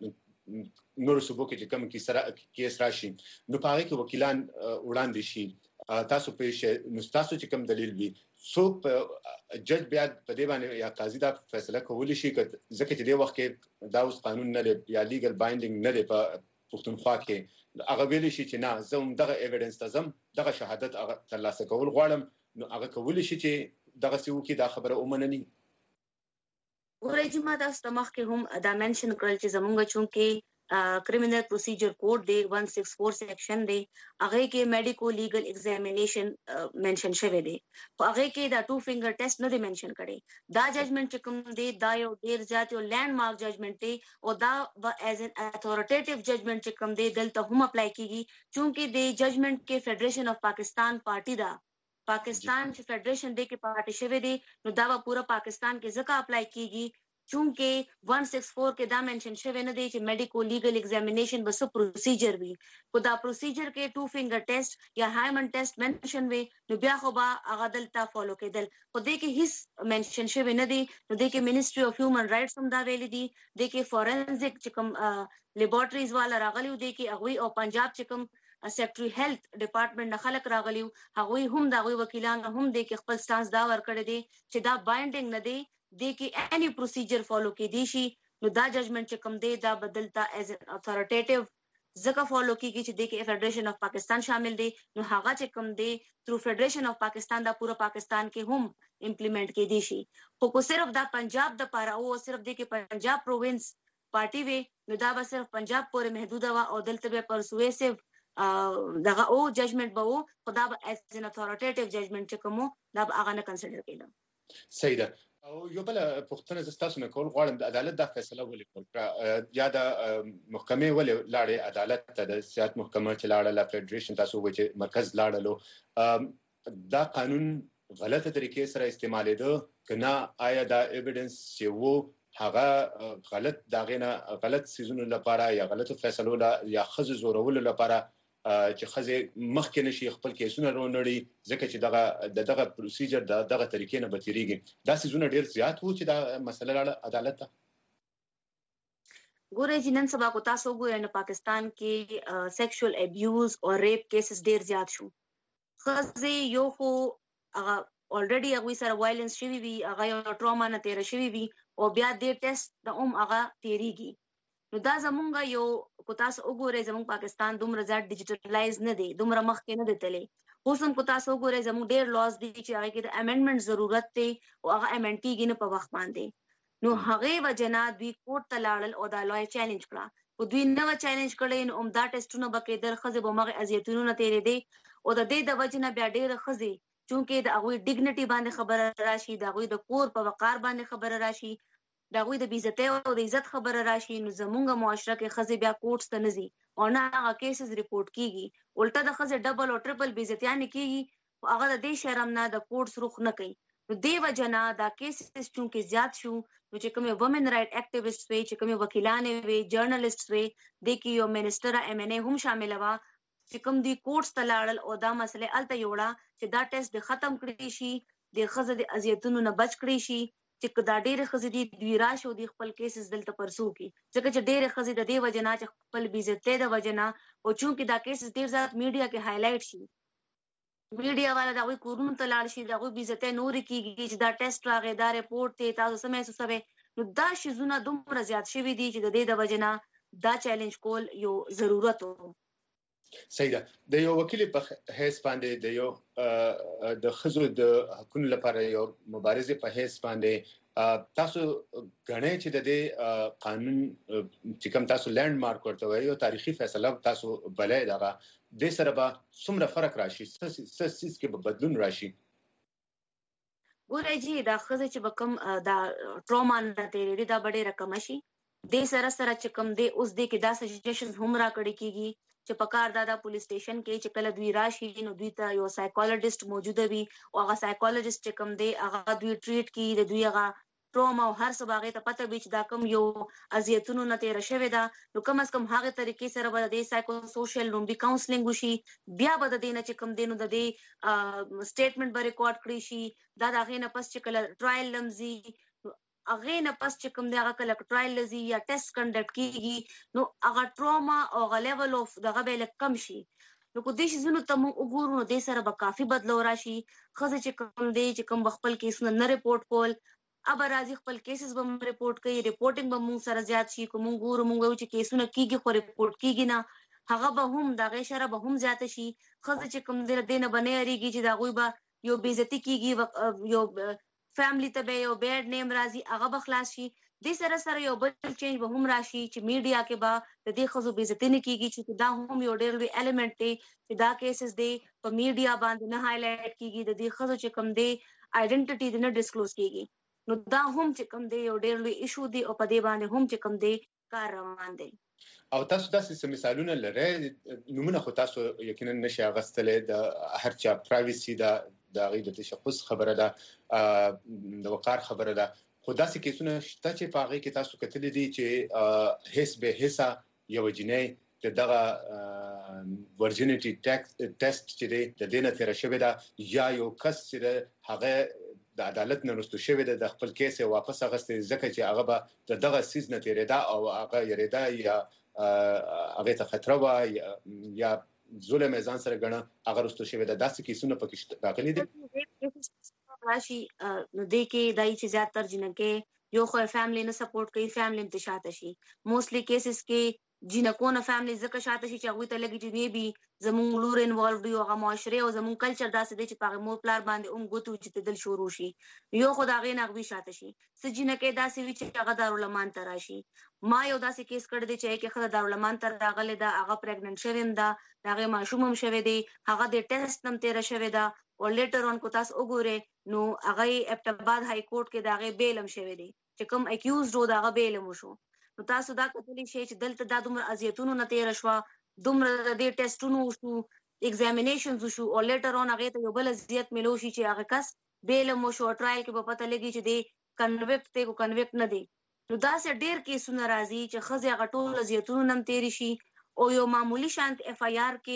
Speaker 2: یا نور صوبو کې چې کوم کې سره کیس راشي نو په هغه کې وکیلان وړاندې شي تاسو په نو تاسو چې کوم دلیل وي سو جج بیا په دې باندې یا قاضي دا فیصله کولی شي ځکه چې د وخت کې دا اوس قانون نه دی یا لیګل بایندینګ نه دی په پښتونخوا کې هغه ویل شي چې نه زه دغه ایویډنس تزم دغه شهادت ترلاسه کول غواړم نو هغه کولی شي چې دغه سیو کې دا خبره ومنني
Speaker 21: ګورئ چې ما تاسو ته مخکې هم دا منشن کړل چې زمونږ چونکې کرمینل پروسیجر کوډ دی one sixty-four سیکشن دی هغه کې میډیکو لیګل ایگزامینیشن منشن شوی دی خو هغه کې دا ټو فینګر ټیسټ نه دی منشن کړي دا ججمنټ چې کوم دی دا یو ډیر زیات یو لینډ مارک ججمنټ دی او دا ایز ان اتھارټیټیو ججمنټ چې کوم دی دلته هم اپلای کیږي چونکې د ججمنټ کې فیډریشن اف پاکستان پارټي دا پاکستان چې فیډریشن دی کې پارټي شوی دی نو دا پورا پاکستان کې ځکه اپلای کیږي چونکې one sixty-four کې دا منشن شوی نه دی چې میډیکو لیګل ایگزامینیشن بس پروسیجر وي کو دا پروسیجر کې ټو فینګر ټیسټ یا هایمن ټیسټ منشن وي نو بیا خو به هغه دلته فالو کېدل خو دې کې هیڅ منشن شوی نه دی نو دې کې منیسټري اف هیومن رائټس هم دا ویلي دي دې کې فورنزیک چې کوم لیبارټریز والا راغلی و دې کې هغوی او پنجاب چې کوم سیکټري هیلث ډپارټمنټ نه خلک راغلی هغوی هم دا هغوی وکیلان هم دې کې خپل سټانس دا ورکړی دی چې دا بایندینګ نه دی دې کې اني پروسیجر فالو کې دي شي نو دا ججمنټ چې کوم دی دا بدلتا ایز ان اتھارټیټیو ځکه فالو کیږي چې دې کې فیډریشن اف پاکستان شامل دی نو هغه چې کوم دی تھرو فیډریشن اف پاکستان دا پورا پاکستان کې هم امپلیمنٹ کې دي شي خو کو صرف دا پنجاب د پاره او صرف دې کې پنجاب پروینس پارټي وي نو دا به صرف پنجاب پورې محدود وا او دلته به پرسویسیو دغه او ججمنٹ به وو خدا به ایز ان اتھارټیټیو ججمنٹ چې کوم دا به هغه نه کنسیډر کېده
Speaker 2: سیده او یو بل پوښتنه زه تاسو نه کول غواړم د عدالت د فیصله ولې کول یا د محکمې ولې لاړې عدالت ته د سیاست محکمه چې لاړه لا فیډریشن تاسو وایي چې مرکز لاړلو دا قانون غلطه طریقې سره استعمالېده کنه آیا دا ایویډنس چې وو هغه غلط داغه غلط سيزونو لپاره یا غلطو فیصلو یا خزه زورولو لپاره چې خزه مخکې نشي خپل کیسونه رونړي ځکه چې دغه دغه پروسیجر دغه طریقې نه بتیریږي دا سيزونه ډیر زیات وو چې دا مسله لاړه عدالت ته
Speaker 21: ګورئ چې نن سبا کو تاسو ګورئ نه پاکستان کې سیکشوال ابیوز او ریپ کیسز ډیر زیات شو خزه یو خو هغه الریډي هغه سره وایلنس شوی وي هغه یو ټراما نه تیر شوی وي او بیا د ټیسټ د اوم هغه تیریږي نو دا زمونږ یو کو تاسو وګورئ زمونږ پاکستان دومره زیات ډیجیټلایز نه دی دومره مخکې نه دی تللی اوس هم کو تاسو وګورئ زمونږ ډیر لاس دي چې هغه کې د امندمنت ضرورت دی او هغه امند کیږي نه په وخت باندې نو هغه وجنا دوی کوټ تلاړل او دا لوی چیلنج کړه او دوی نو چیلنج کړي نو عمده ټیسټونه بکې در خزه به مغه اذیتونو نه تیرې دي او د دې د وجنا بیا ډیر خزه چونکه د هغه ډیګنیټي باندې خبره راشي د هغه د کور په وقار باندې خبره راشي د هغه د بیزته او د عزت خبره راشي نو زمونږ معاشره کې خزه بیا کوټس ته نزي او نه هغه کیسز ریپورت کیږي الټا د خزه ډبل او ټریپل بیزتیان کیږي او هغه د دې شرم نه د کوټس رخ نه کوي نو دی وجنا دا کیسز چونکه زیات شو نو چې کوم وومن رائټ اکټیویسټ وي چې کوم وکیلان وي جرنالست وي د کیو منسٹر ام ان ای هم شامل وا چې کوم دی کوټس تلاړل او دا مسله الته یوړه چې دا ټیسټ د ختم کړی شي د خزه د اذیتونو نه بچ کړی شي چې دا ډېر خزې دي دوی راشو د خپل کیسز دلته پرسو کی ځکه چې ډېر خزې د دې وجنا چې خپل بیزته د وجنا او چونکه دا کیسز ډېر زیات میډیا کې هایلایټ شي میډیا والا دا وی کورونو ته لاړ شي دا وی بیزته نور کیږي چې دا ټیسټ راغی دا ریپورت ته تاسو سمې سوسوي نو دا شیزونه دومره زیات شوی دي چې د دې د وجنا دا چیلنج کول یو ضرورت وو
Speaker 2: سیده د یو وکیل په هیڅ باندې د یو د خزو د حقوقو لپاره یو مبارزه په هیڅ باندې تاسو غنئ چې د دې قانون چې کوم تاسو لینډ مارک ورته وایي او تاریخي فیصله تاسو بلې دغه د سره به څومره فرق راشي څه سیس کې به بدلون راشي
Speaker 21: ګورئ چې دا خزه چې بکم دا ټراما نه تیری دا ډېر رقم شي د سره سره چې کوم دی اوس د کې دا سجیشنز هم را کړی کیږي چې پکار دا د پولیس سټیشن کې چې کله دوی راشي نو دوی ته یو سایکولوژیست موجوده وي او هغه سایکولوژیست چې کوم دی هغه دوی ټریټ کوي د دوی هغه ټراما او هر څه باغې ته پته وي چې دا کوم یو اذیتونو نه تیر شوی دا نو کم از کم هغه طریقې سره به د سایکو سوشل لومبي کاونسلینګ وشي بیا به د دې نه چې کوم دی نو د دې سټیټمنټ به ریکارډ کړی شي دا د هغې نه پس چې کله ټرایل لمزي هغه نه پس چې کوم دی هغه کله ټرایل لزي یا ټیسټ کنډکټ کیږي نو هغه ټراما او هغه لیول اف دغه به کم شي نو کو دې شي زنه ته موږ وګورو نو د سره به کافي بدلو راشي خزه چې کوم دی چې کوم خپل کیسونه نه ریپورت کول اب راځي خپل کیسز به ریپورت کوي ریپورټینګ به موږ سره زیات شي کوم ګورو موږ چې کیسونه کیږي خو ریپورت کیږي نه هغه به هم دغه شره به هم زیات شي خزه چې کوم دی دینه بنې اړیږي چې دا غوي به یو بیزتی کیږي یو فیملی ته به یو بیډ نیم راځي هغه به خلاص شي. د سره سره یو بل چینج به هم راشي چې میډیا کې به د دې ښځو بې عزتي نه کیږي چې دا هم یو ډېر لوی ایلیمنټ دی چې دا کیسز دی په میډیا باندې نه هایلایټ کیږي، د دې ښځو چې کوم دی آیډنټیټي دې نه ډسکلوز کیږي. نو دا هم چې کوم دی یو ډېر لوی ایشو دی او په دې باندې هم چې کوم دی کار روان دی.
Speaker 2: او تاسو داسې مثالونه لرئ؟ نومونه خو تاسو یقینا نشئ اخیستلی، د هر چا پرایویسي ده، د هغوی د تشخص خبره ده، د وقار خبره ده، خو داسې کیسونه شته چې په هغې کې تاسو کتلي دي چې هیڅ به حسه یوه جنۍ د دغه ورجینټي ټیسټ چې دی د دې نه تېره شوې ده، یا یو کس چې دی هغه د عدالت نه وروسته شوی دی د خپل کیس یې واپس اخیستی ځکه چې هغه به د دغه څیز نه تېرېده او هغه یېرېده یا هغې ته خطره وه یا ظلم یې ځان سره ګڼه، هغه وروسته شوی ده. داسې کیسونه پکې راغلي دي؟
Speaker 21: راشي نو دې کې دای چې زیاتره جنکې یو خو فیملی نه سپورټ کوي، فیملی هم ته شاته شي. موسټلی کیسز کې جنکو نه فیملی ځکه شاته شي چې هغوی ته لږ چې مې بي زموږ لور انوالوډ وي او هغه معاشرې او زموږ کلچر داسې دی چې په هغې مور پلار باندې هم ګوتې وچتېدل شروع شي. یو خو د هغې نه هغوی شاته شي. څه جنکې داسې وي چې هغه دارالمان ته راشي. ما یو داسې کیس کړی دی چې هغې کې ښځه دارالمان ته راغلې ده، هغه پریګننټ شوې هم ده، د هغې ماشوم هم شوی دی، هغه د ټیسټ هم تېره شوې ده او لیټر اون کو تاسو وګورئ نو هغه یې اپټاباد های کورټ کې د هغې بیل هم شوی دی چې کوم اکیوزډ و د هغه بیل هم وشو. نو تاسو دا کتلی شئ چې دلته دا دومره اذیتونو نه تېره شوه، دومره د دې ټیسټونو وشو، ایگزامینیشنز وشو او لیټر اون هغې ته یو بل اذیت میلو شي چې هغه کس بیل هم وشو او ټرایل کې به پته لګي چې دی کنویکټ دی کو کنویکټ نه دی. نو داسې ډېر کیسونه راځي چې ښځې هغه ټول اذیتونو نه هم تېرې شي او یو معمولي شانت اف آی آر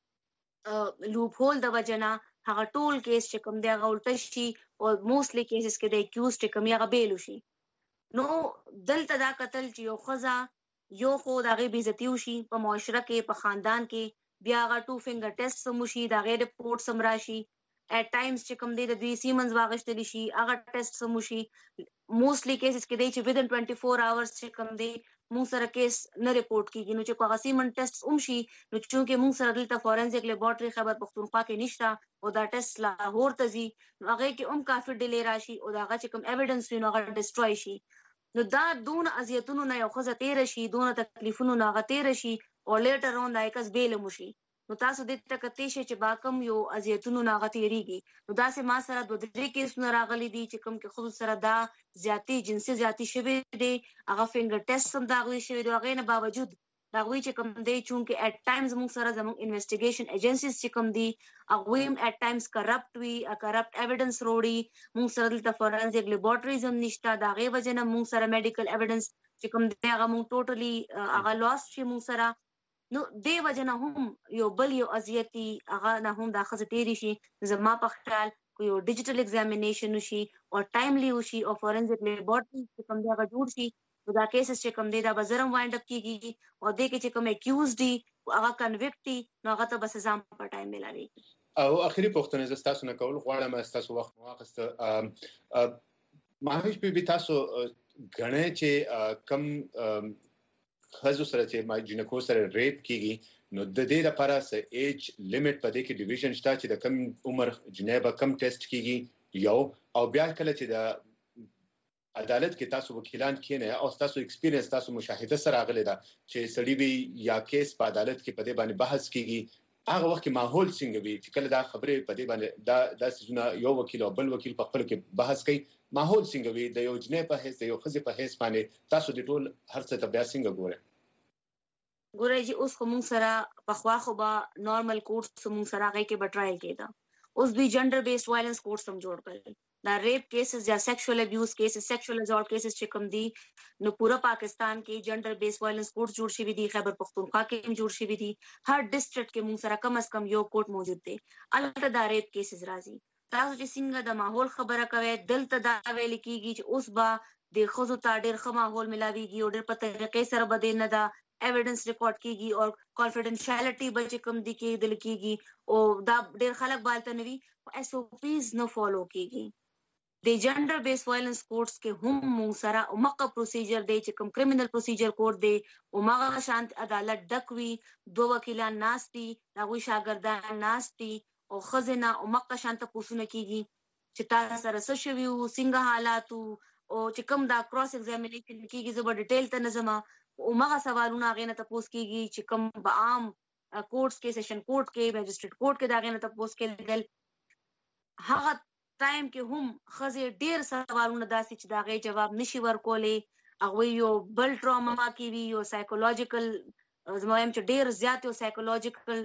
Speaker 21: کې لوپ هول د وجه نه هغه ټول کیس چې کوم دی هغه الټه شي او موسټلی کیسز کې د اکیوز چې کوم هغه بیل وشي. نو دلته دا قتل چې یو ښځه یو خو د هغې بې عزتي وشي په معاشره کې، په خاندان کې، بیا هغه ټو فنګر ټیسټ هم وشي، د هغې رپورټس هم راشي، ایټ ټایمز چې کوم دی د دوی سیمنز واخیستلی شي، هغه ټیسټس هم وشي. موسټلی کیسز کې دی چې ودن ټوینټي فور آورز چې کوم دی موږ سره کیس نه رپورټ کیږي. نو چې کو هغه سیمن ټیسټس هم شي نو چونکې موږ سره دلته فورنزیک لیبارټري خبر پښتونخوا کې نشته او دا ټیسټ لاهور ته ځي نو هغې کې هم کافي ډیلې راشي او د هغه چې کوم ایویډنس وي نو هغه ډسټروی شي. نو دا دونه اذیتونو نه یو ښځه تېره شي، دونه تکلیفونو نه هغه تېره شي او لیټر اون د هغې کس بیل هم وشي. نو تاسو دې ته کتلی شئ چې با کوم یو اذیتونو نه هغه تېرېږي. نو داسې ما سره دوه درې کیسونه راغلي دي چې کوم کې ښځو سره دا زیاتې جنسي زیاتي شوې دی، هغه فنګر ټیسټ هم د هغوی شوي دي. هغې نه باوجود د هغوی چې کوم دی چونکې ایټ ټایمز موږ سره زموږ انویسټیګیشن ایجنسیز چې کوم دي هغوی هم ایټ ټایمز کرپټ وي، کرپټ ایویډنس وروړي. موږ سره دلته فورنزیک لیبارټریز هم نشته، د هغې وجې نه موږ سره میډیکل ایویډنس چې کوم دی هغه موږ ټوټلي هغه لاس شي موږ سره. نو دې وجه نه هم یو بل یو اذیتي هغه نه هم دا ښځه تېرې شي. زما په خیال که یو ډیجیټل ایگزامینیشن وشي او ټایملی وشي او فورنزیک لیبارټریز چې کوم دی هغه جوړ شي نو دا کیسز چې کوم دی دا به زر هم وایند اپ کېږي او دې کې چې کوم اکیوز دي هغه کنویکټ دي نو هغه ته به سزا هم په ټایم میلاویږي.
Speaker 2: او اخري پوښتنه زه ستاسو نه کول غواړم، ستاسو وخت مو واخیسته. مهوش بیبي تاسو ګڼئ چې کم ښځو سره چې جنکو سره ریپ کېږي نو د دې لپاره څه ایج لیمټ په دې کې ډیویژن شته چې د کم عمر جنۍ به کم ټیسټ کېږي یو، او بیا کله چې د عدالت کې تاسو وکیلان کېنئ او تاسو ایکسپیرینس تاسو مشاهده سره راغلی ده چې سړي وي یا کیس په عدالت کې په دې باندې بحث کېږي، هغه وخت کې ماحول څنګه وي چې کله دا خبرې په دې باندې دا دا څیزونه یو وکیل او بل وکیل په خپل کې بحث کوي، ماحول څنګه وي د یو جنۍ په حیث د یو ښځې په حیث باندې تاسو د ټول هر څه ته بیا څنګه ګورئ؟
Speaker 21: ګورئ چې اوس خو موږ سره پخوا خو به نارمل کورټس موږ سره هغې کې به ټرایل کېده، اوس دوی جنډر بیسډ وایلنس کورټس هم جوړ کړل. دا ریپ کیسز یا سیکشوال ابیوز کیسز، سیکشوال ازالټ کیسز چې کوم دي نو پوره پاکستان کې جنډر بیسډ وایلنس کورټس جوړ شوي دي، خیبر پښتونخوا کې هم جوړ شوي دي، هر ډسټرکټ کې موږ سره کم از کم یو کورټ موجود دی. هلته دا ریپ کیسز راځي. تاسو چې څنګه د ماحول خبره کوئ دلته دا ویل کېږي چې اوس به د ښځو ته ډېر ښه ماحول میلاویږي او ډېر په طریقې سره به دی نه ده ایویډنس ریکارډ کېږي او کانفیډنشیالټي به چې کوم دي کېدل کېږي او دا ډېر خلک به هلته نه وي، ایس او پیز نه فالو کېږي. د جنډر بیس وایلنس کورټس کې هم موږ سره همغه پروسیجر دی چې کوم کریمینل پروسیجر کورټ دی همغه شانت عدالت ډک وي، دوه وکیلان ناست دي، د هغوی شاګردان ناست دي او ښځې نه همغه شانته پوښتنه کېږي. چې تاسو سره څه شوي وو څنګه حالات وو او چې کوم دا کراس ایگزامینیشن کیږي زه به ډیټیل ته نه ځم او مغه سوالونه هغه نه تاسو کیږي چې کوم به عام کورټس کې سیشن کورټ کې میجسټریټ کورټ کې دا غي نه تاسو کېدل هغه ټایم کې هم خزه ډیر سوالونه داسي چې دا غي جواب نشي ورکولې هغه یو بل ټراما کې وی یو سایکولوژیکل زموږ چې ډیر زیات یو سایکولوژیکل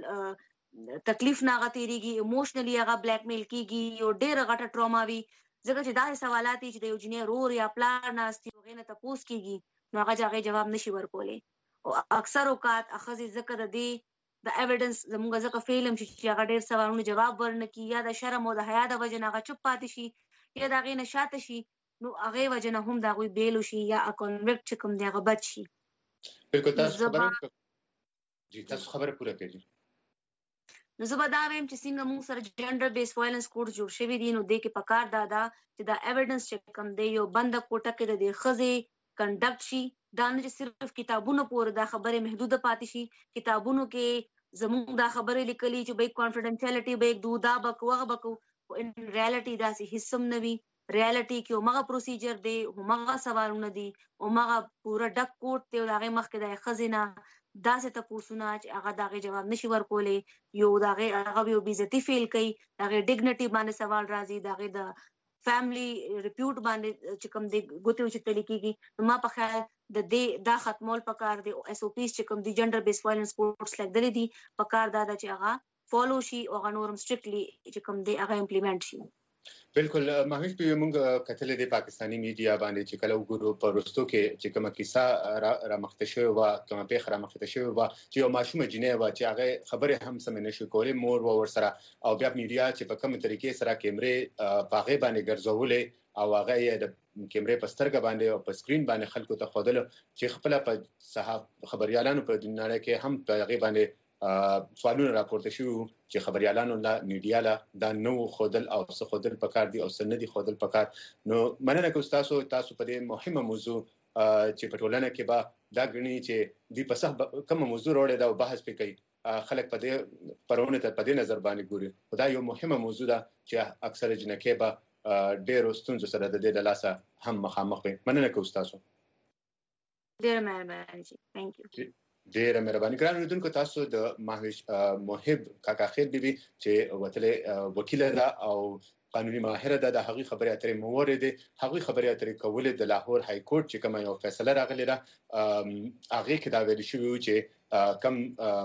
Speaker 21: تکلیف ناغه تیریږي ایموشنلی هغه بلیک میل کیږي یو ډیر غټه ټراما وی ځکه چې دا سوالات چې د یو جنې رور یا پلار ناستي هغه نه تاسو کیږي نو هغه ځای جواب نشي ورکولې او اکثر اوقات اخذ ذکر د دې د ایویډنس زموږ ځکه فیلم چې هغه ډیر سوالونه جواب ورنکي یا د شرم او د حیا د وجه نه هغه چپ پاتې شي یا دا غي نشاته شي نو هغه وجه نه هم دا غوي بیل شي یا کنویکټ چې کوم دی هغه بچ شي.
Speaker 2: بالکل تاسو خبره جی تاسو خبره پوره کړئ.
Speaker 21: نو زه به دا وایم چې څنګه موږ سره جنډر بیس وایلنس کوډ جوړ شوی دی نو د کې پکار دا دا چې دا ایویډنس چې کوم دی یو بند کوټه کې د دې خزه کنډکټ شي دا نه صرف کتابونو پورې دا خبره محدود پاتې شي کتابونو کې زموږ دا خبره لیکلي چې به کانفیډنشیالټي به دودا بکوغه بکو ان ریالټي دا سي حصم نوي ریالټي کې همغه پروسیجر دی همغه سوالونه دي همغه پورا ډک کوټ ته هغه مخکې د خزینه دا څه ته پوښتنه چې هغه داغه جواب نشي ورکولې یو داغه هغه یو بیزتی فیل کوي داغه ډیګنیټي باندې سوال راځي داغه د فیملی ریپیوټ باندې چې کوم دی ګوتو چې تل کېږي ما په خیال د دې دا ختمول پکار دی اس او پیس چې کوم دی جنډر بیس وایلنس کوډز لګ درې دي پکار دا چې هغه فالو شي او هغه نورم سټریکټلی چې کوم دی هغه امپلیمنٹ شي.
Speaker 2: بالکل مهوش په موږ کتلې د پاکستانی میډیا باندې چې کله وګورو پرستو کې چې کومه کیسه را, را مخته شوی و کومه پیښه را مخته شوی و چې یو ماشومه جنې و چې هغه خبره هم سم نه شو کولای مور و ور سره او بیا میډیا چې په کومه طریقې سره کیمرې پاغه باندې ګرځولې او هغه یې د کیمرې په سترګ باندې او په سکرین باندې خلکو ته خودل چې خپل په صحاف خبريالانو په دنیا کې هم په هغه باندې سوالونه راپورته شو چې خبريالانو لا میډیا لا دا نو خودل او څه خودل پکار دي او څه نه دي خودل پکار نو مننه کوم تاسو تاسو په دې مهمه موضوع چې په ټولنه کې به دا غني چې دی په صح کوم موضوع وروړي دا بحث پکې خلک په دې پرونه ته په دې نظر باندې ګوري خدای یو مهمه موضوع ده چې اکثر جنکه به ډېر ستونزو سره د دې د لاسه هم مخامخ وي. مننه کوم تاسو
Speaker 21: ډېر مهرباني ثانک یو
Speaker 2: ډیره مهرباني ګران اوریدونکو تاسو د ماهوش محب کاکا خیر بیبي چې وتله وکیل ده او قانوني ماهر ده د هغې خبرې اترې مورید هغې خبرې اترې کول د لاهور های کورټ چې کوم یو فیصله راغلی ده هغه کې دا ویل شوی چې کم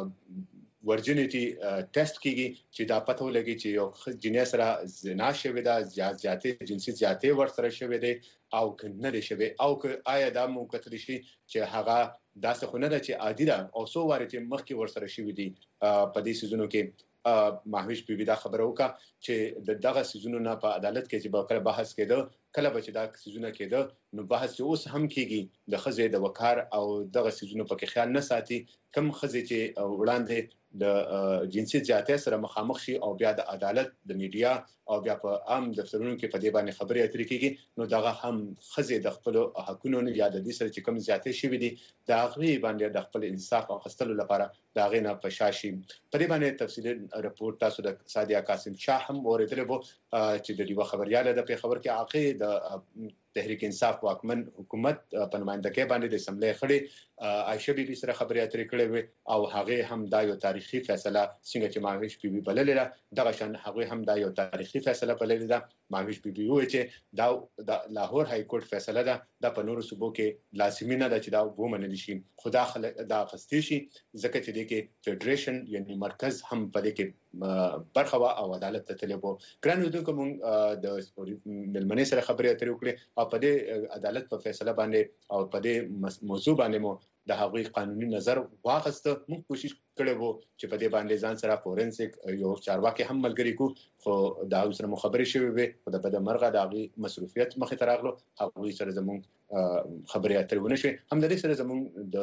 Speaker 2: ورجنټي ټیسټ کیږي چې دا پته ولګي چې یو جنې سره زنا شوی ده زیاتې جنسي زیاتې ورسره شوی ده او کنه لري شوی او آیا دا مو کتلی شي چې هغه دا څه خو نه ده چې عادي ده او سو وارته مخکې ورسره شوی دي په دې سيزونو کې ماهوش بیبي دا خبره وکړه چې د دغه سيزونو نه په عدالت کې چې به کله بحث کېده کله به چې دا سيزونه کېده نو بحث اوس هم کېږي د خزې د وکار او دغه سيزونو په خیال نه ساتي کم خزې چې وړاندې د جنسي زیاتې سره مخامخ شي او بیا د عدالت د میډیا او بیا په عام دفترونو کې په دې باندې خبرې اترې کېږي نو دغه هم خزې د خپل حقوقو نه یاد دي سره چې کوم زیاتې شي دي دا غوي باندې د خپل انصاف او خستلو لپاره دا غینه پشاشي په دې باندې تفصیلي رپورت تاسو د سادیا قاسم شاه هم اوریدل وو چې د یو خبرياله د په خبر کې عقید د تحریک انصاف واکمن حکومت په نمائندګۍ باندې د اسمبلی خړې عائشه بیبي سره خبرې اترې کړې وي او هغه هم دا یو تاریخي فیصله څنګه چې ماهوش بیبي بللې دغه شان هغه هم دا یو تاریخي فیصله بللې ده ماهوش بیبي وایي چې دا د لاهور های کورټ فیصله ده د پنورو صوبو کې لازمي نه ده چې دا ومنل شي خدا خلک دا غستې شي ځکه چې د کې فدریشن یعنی مرکز هم په دې کې برخه او عدالت ته تلبو ګران دوی کوم د ملمنې سره خبرې اترې وکړي او په دې عدالت په فیصله باندې او په دې موضوع باندې مو د هغوی قانوني نظر واغسته موږ کوشش کړو چې په دې باندې ځان سره فورنسیک یو چارواکي هم ملګری کو خو دا اوس سره خبرې شوې وي خو د بده مرغه د هغوی مصروفیت مخې ته راغلو هغوی سره زموږ خبرې اترې ونه شوې هم د دې سره زموږ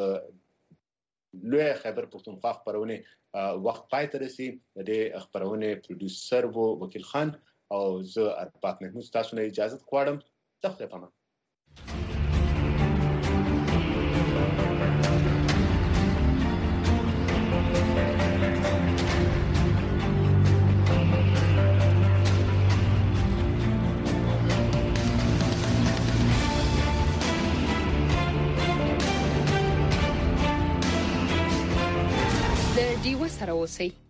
Speaker 2: د لوی خبر پښتونخوا خبرونه وخت پای ته رسي د دې خبرونه پروډوسر وو وکیل خان او زه ارباب محمود تاسو نه اجازه غواړم تخته پمه
Speaker 4: ډیوه سره اوسئ.